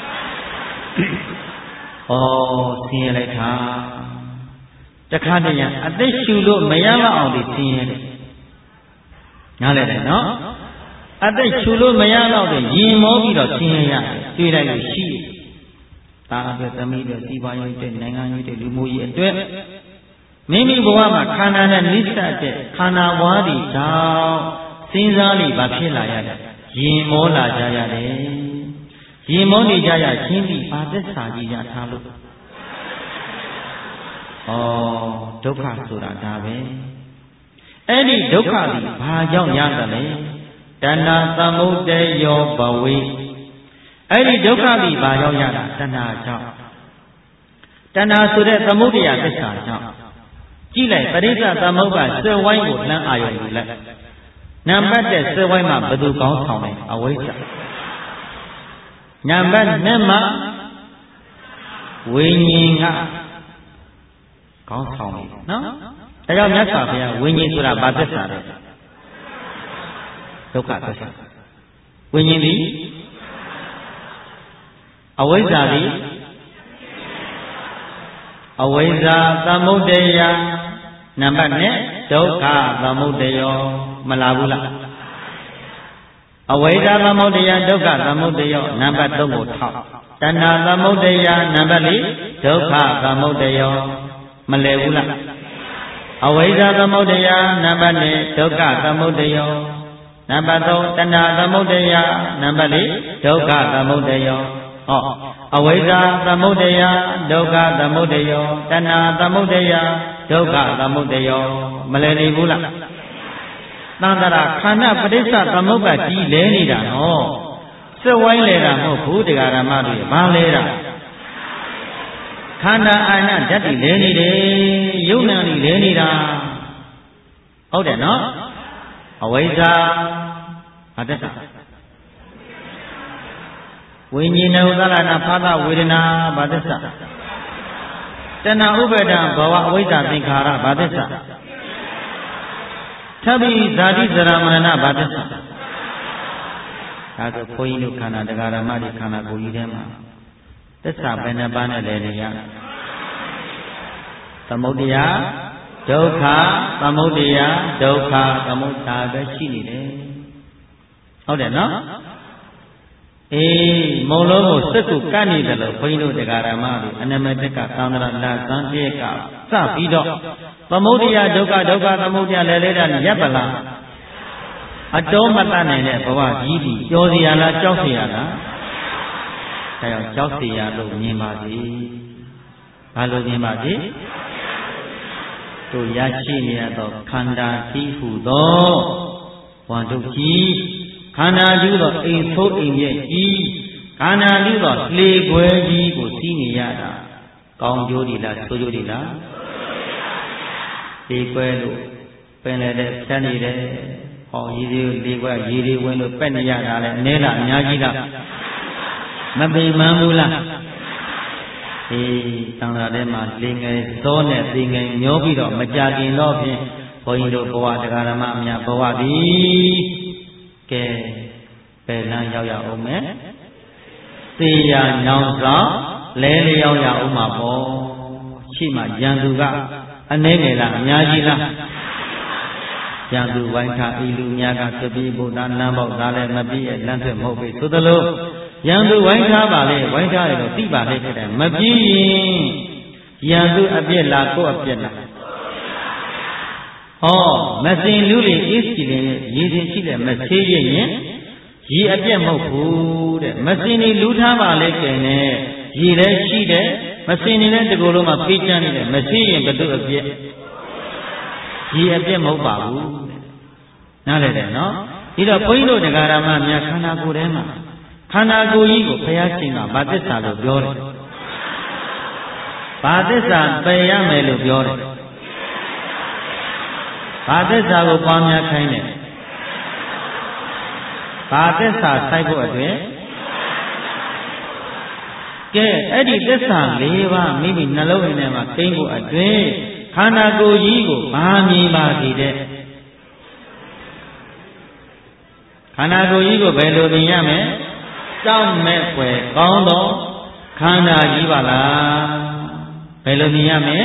ဆင်းရဲလိုက်တာတခါတည်းအသက်ရှူလို့မရလောက်အောင်ဒီဆင်းရဲတယ်နားလည်တယ်နော်အသက်ရှူလို့မရတော့တဲ့ရင်မောပြီးတော့ဆင်းရဲရတယ်တွေ့လိုက်လို့ရှိဒါအတွက်သမီးတွေစီးပွားရေးတွေနိုင်ငံရေးတွေလူမှုရေးအတွက်မိမိဘဝမှာခန္ဓာနဲ့နိစ္စတဲ့ခန္ဓာဘွားတွေကြောင့်စဉ်းစားလို့ဘာဖြစ်လာရလဲရင်မောလာကြရတယ်ရင်မောနေကြရချင်းပြီးဘာသစ္စာကြီးရထားလို့ဒုက္ခဆိုတာဒါပဲအဲ့ဒီဒုက္ခကြီးဘာကြောင့်ရတယ်လဲတဏှာသမုဒ္ဒေယောဘဝေအဲ့ဒီဒုက္ခကြီးဘာကြောင့်ရတာတဏှာကြောင့်တဏှာဆိုတဲ့သမုဒ္ဒရာသစ္စာကြောင့်ကြည့်လိုက်ပရိစ္ဆသမုပ္ပါဆွဲဝိုင်းကိုလှမ်းအာရုံယူလိုက်နံပါတ်1ဆွဲဝိုင်းမှာဘယ်သူကောင်းဆောင်လဲအဝိဇ္ဇာနံပါတ်2မှာဝိညာဉ်ကကောင်းဆောင်ပြီနော်ဒါကြောင့်မြတ်စွာဘုရားဝိညာဉ်ဆိုတာဘာသစ္စာလဲဒုက္ခသစ္စာဝိညာဉ်သည်အဝိဇ္ဇာသည်အဝိဇ္ဇာသမုဒယနံပါတ်1ဒုက္ခသမုဒယောမလာဘူးလားအဝိဇ္ဇာသမုဒယဒုက္ခသမုဒယောနံပါတ်3ကိုထောက်တဏှာသမုဒယနံပါတ်4ဒုက္ခသမုဒယောမလဲဘူးလားအဝိဇ္ဇာသမုဒယနံပါတ်2ဒုက္ခသမုဒယောနံပါတ်3တဏှာသမုဒယနံပါတ်4ဒုက္ခသမုဒယောဟောအဝိဇ္ဇာသမုဒယဒုက္ခသမုဒယောတဏှာသမုဒယဒုက္ခသမုဒယောမလဲနေဘူးလားသန္တရာခန္ဓာပဋိစ္စသမုပ္ပါကြီးလဲနေတာနော်စက်ဝိုင်းလဲတာမဟုတ်ဘူးတရားဓမ္မတွေဘာလဲတာခန္ဓာအာဏဓာတ်တွေလဲနေတယ်ယုံနာတွေလဲနေတာဟုတ်တယ်နော်အဝိဇ္ဇာဘာတစ္ဆာဝိညာဉ်ဥဒ္ဒလနာဖာသဝေဒနာဘာသစ္စာတဏှာဥပါဒံဘဝအဝိဇ္ဇာသင်္ခါရဘာသစ္စာသဗ္ဗိဇာတိဇရာမရဏဘာသစ္စာဒါဆိုဘုန်းကြီးတို့ခန္ဓာတရားဓမ္မတွေခန္ဓာကိုယ်ကြီးထဲမှာသစ္စာဘယ်နှပါးနဲ့လဲနေရသမုဒယဒုက္ခသမုဒယဒုက္ခသမုဒ္ဒါပဲရှိနေတယ်ဟုတ်တယ်နော်အေးမုံလုံးကိုစက်ကိုကတ်နေတယ်လို့ဘုန်းကြီးတို့တရားဓမ္မတွေအနမတက်ကသံဃာလာဇန်ပြေကစပြီးတော့သမုဒယဒုက္ခဒုက္ခသမုဒယလဲလဲတာရပ်ပလားအတော်မတတ်နိုင်တဲ့ဘဝကြီးဒီကြောစီရလားကြောက်စီရလားဒါကြောင့်ကြောက်စီရလို့မြင်ပါစေဘာလို့မြင်ပါစေတို့ရရှိနေရသောခန္ဓာကြီးဟုသောဝန္တုကြီးခန္ဓာကြီးသောအိမ်ဆိုးအိမ်ရဲ့ကြီးခန္ဓာကြီးသောလေခွဲကြီးကိုစီးနေရတာကောင်းကျိုးဒီလားဆိုးကျိုးဒီလားလေခွဲလို့ပင်လည်းဖြတ်နေတယ်ဟောရေတွေလေခွဲရေတွေဝင်လို့ပက်နေရတာလဲအနည်းလားအများကြီးလားမပင်မဘူးလားအေးတန်ခါထဲမှာလေငယ်သောနဲ့သေငယ်ညှောပြီးတော့မကြခင်တော့ဖြင့်ဘုန်းကြီးတို့ဘဝတရားဓမ္မအများဘဝသည်ကဲပယ်လန်းရောက်ရအောင်မယ်သေရညောင်းဆောင်လဲလျောင်းရအောင်မှာပေါ့ရှိမှရန်သူကအနည်းငယ်လားအများကြီးလားရန်သူဝိုင်းထားဤလူများကသတိဘုဒ္ဓနမ်းပေါက်သားလည်းမပြည့်ရဲ့လမ်းထွက်မဟုတ်ပြီဆိုသလိုရန်သူဝိုင်းထားပါလေဝိုင်းထားရတော့သိပါလေခဲ့တယ်မပြည့်ရင်ရန်သူအပြစ်လားကိုယ့်အပြစ်လားဟောမစင်လူတွေအေးစီလင်းရေစင်ရှိတယ်မဆေးရင်ရေအပြက်မဟုတ်ဘူးတဲ့မစင်နေလူထားပါလေကျင်နဲ့ရေလည်းရှိတယ်မစင်နေတဲ့တကူလုံးမှာဖေးချမ်းနေတယ်မဆေးရင်ဘယ်သူအပြက်ရေအပြက်မဟုတ်ပါဘူးနားလည်တယ်နော်ဒီတော့ဘုန်းကြီးတို့တရားဓမ္မများခန္ဓာကိုယ်ထဲမှာခန္ဓာကိုယ်ကြီးကိုဘုရားရှင်ကဗာသစ္စာလို့ပြောတယ်ဗာသစ္စာပယ်ရမယ်လို့ပြောတယ်ဘာသစ္စာကိုပွားများခိုင်းတယ်ဘာသစ္စာစိုက်ဖို့အတွက်ကဲအဲ့ဒီသစ္စာ၄ပါးမိမိနှလုံးထဲမှာသိဖို့အတွက်ခန္ဓာကိုယ်ကြီးကိုဘာမြင်ပါစေတဲ့ခန္ဓာကိုယ်ကြီးကိုဘယ်လိုမြင်ရမလဲကြောက်မဲ့ွယ်ကောင်းသောခန္ဓာကြီးပါလားဘယ်လိုမြင်ရမလဲ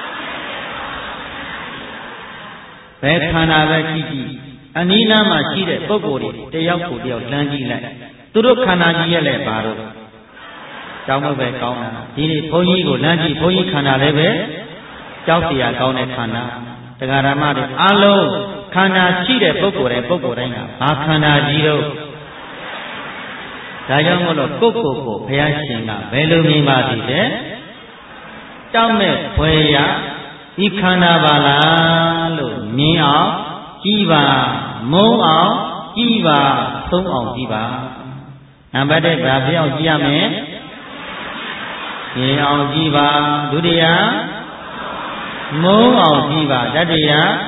ဘယ်ခန္ဓာပဲကြည့်ကြည့်အနိနာမှာရှိတဲ့ပုဂ္ဂိုလ်တွေတယောက်ကိုတယောက်လှမ်းကြည့်လိုက်သူတို့ခန္ဓာကြီးရဲ့လည်းပါတော့ကြောက်မဲ့ပဲကောင်းတာဒီနေ့ဘုန်းကြီးကိုလှမ်းကြည့်ဘုန်းကြီးခန္ဓာလည်းပဲကြောက်เสียကောင်းတဲ့ခန္ဓာတရားဓမ္မတွေအလုံးခန္ဓာရှိတဲ့ပုဂ္ဂိုလ်တိုင်းကဘာခန္ဓာကြီးတော့ဒါကြောင့်မို့လို့ကိုယ့်ကိုယ်ကိုဘုရားရှင်ကဘယ်လိုမြင်ပါသေးလဲကြောက်မဲ့ဘွယ်ရဤခန္ဓာပါလားလို့မြင်အောင်ကြည်ပါမုန်းအောင်ကြည်ပါသုံးအောင်ကြည်ပါနံပါတ်1ဘာပြောင်းကြည့်ရမလဲမြင်အောင်ကြည်ပါဒုတိယမုန်းအောင်ကြည်ပါတတိယ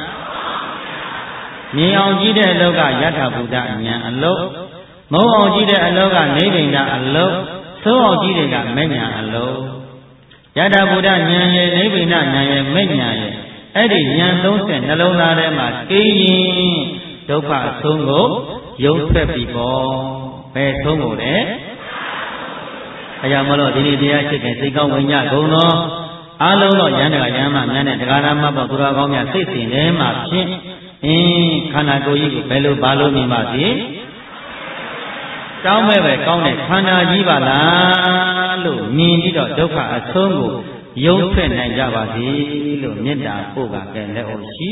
မြင်အောင်ကြည်တဲ့အလောကယထာဘုဒ္ဓဉာဏ်အလောမုန်းအောင်ကြည်တဲ့အလောကနိဗ္ဗာန်အလောသုံးအောင်ကြည်တဲ့ကမဉ္ဇဏ်အလောယတဗုဒ္ဓဉာဏ်ရဲ့နိဗ္ဗာန်ဉာဏ်ရဲ့မဲ့ဉာဏ်ရဲ့အဲ့ဒီဉာဏ်30နှလုံးသားထဲမှာကိရင်ဒုက္ခအဆုံးကိုရုပ်ထွက်ပြီပေါ့ဘယ်ဆုံးကိုလဲအရာမလို့ဒီနေ့တရားရှိခင်စိတ်ကောင်းဝိညာဉ်ဂုဏ်တော်အားလုံးတော့ယန္တကယန္မများနဲ့တရားဓမ္မပေါ့သူတော်ကောင်းများစိတ်စဉ်ထဲမှာဖြင့်ခန္ဓာကိုယ်ကြီးကိုဘယ်လိုဘာလို့မြင်ပါစေတောင်းမဲ့ပဲကောင်းတဲ့ခန္ဓာကြီးပါလားလို့မြင်ပြီးတော့ဒုက္ခအဆုံးကိုရုပ်ထွက်နိုင်ကြပါစေလို့မေတ္တာပို့ကကဲလက်အောင်ရှိ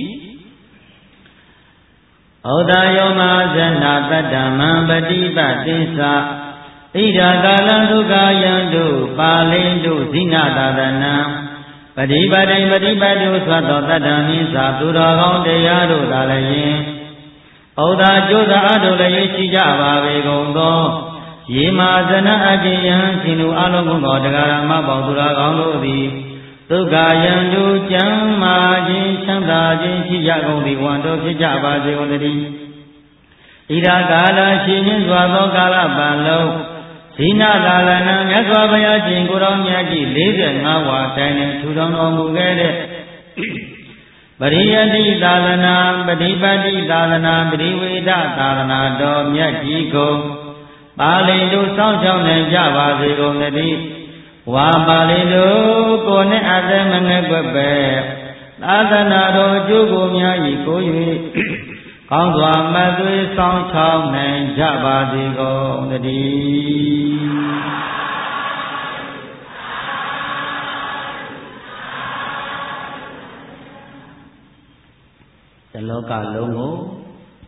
ဩဒယောမဇဏတတ္တမံပฏิပတ်တိသဣဒာကာလံဒုက္ခယံတုပါလိန်တုဇိနသာသနံပฏิပတ်တိပฏิပတ်တုသတ်တော်တတ္တမိသာသူတော်ကောင်းတရားတို့သာလည်းဩဒကျိုးသာအထုလည်းရှိကြပါပေကုန်သောယေမာဇနအတိယံရှင်လူအလုံးကုန်သောတရားဓမ္မပေါသူတော်ကောင်းတို့သည်ဒုက္ခယံတုကျမ်းမာခြင်းချမ်းသာခြင်းရှိကြကုန်သည်ဝန္တောဖြစ်ကြပါစေကုန်သတည်းဣဒာကာလရှိခြင်းစွာသောကာလပတ်လုံးဇိနသာလနံမြတ်စွာဘုရားရှင်ကိုယ်တော်မြတ်ကြီး45ဝါတိုင်နဲ့ထူထောင်တော်မူခဲ့တဲ့ပရိယတိသာသနာပฏิပတ်တိသာသနာပရိဝေဒသာသနာတော်မြတ်ကြီးကိုပါဠိတို့စောင့်ရှောက်နိုင်ကြပါစေကုန်သတည်းဝါပါဠိတို့ကိုယ်နဲ့အသက်မငဲ့ွက်ပဲသာသနာတော်အကျိုးကိုများ၏ကို၍ကောင်းစွာမသွေးဆောင်ချောင်းနိုင်ကြပါစေကုန်သတည်းတလောကလုံးကို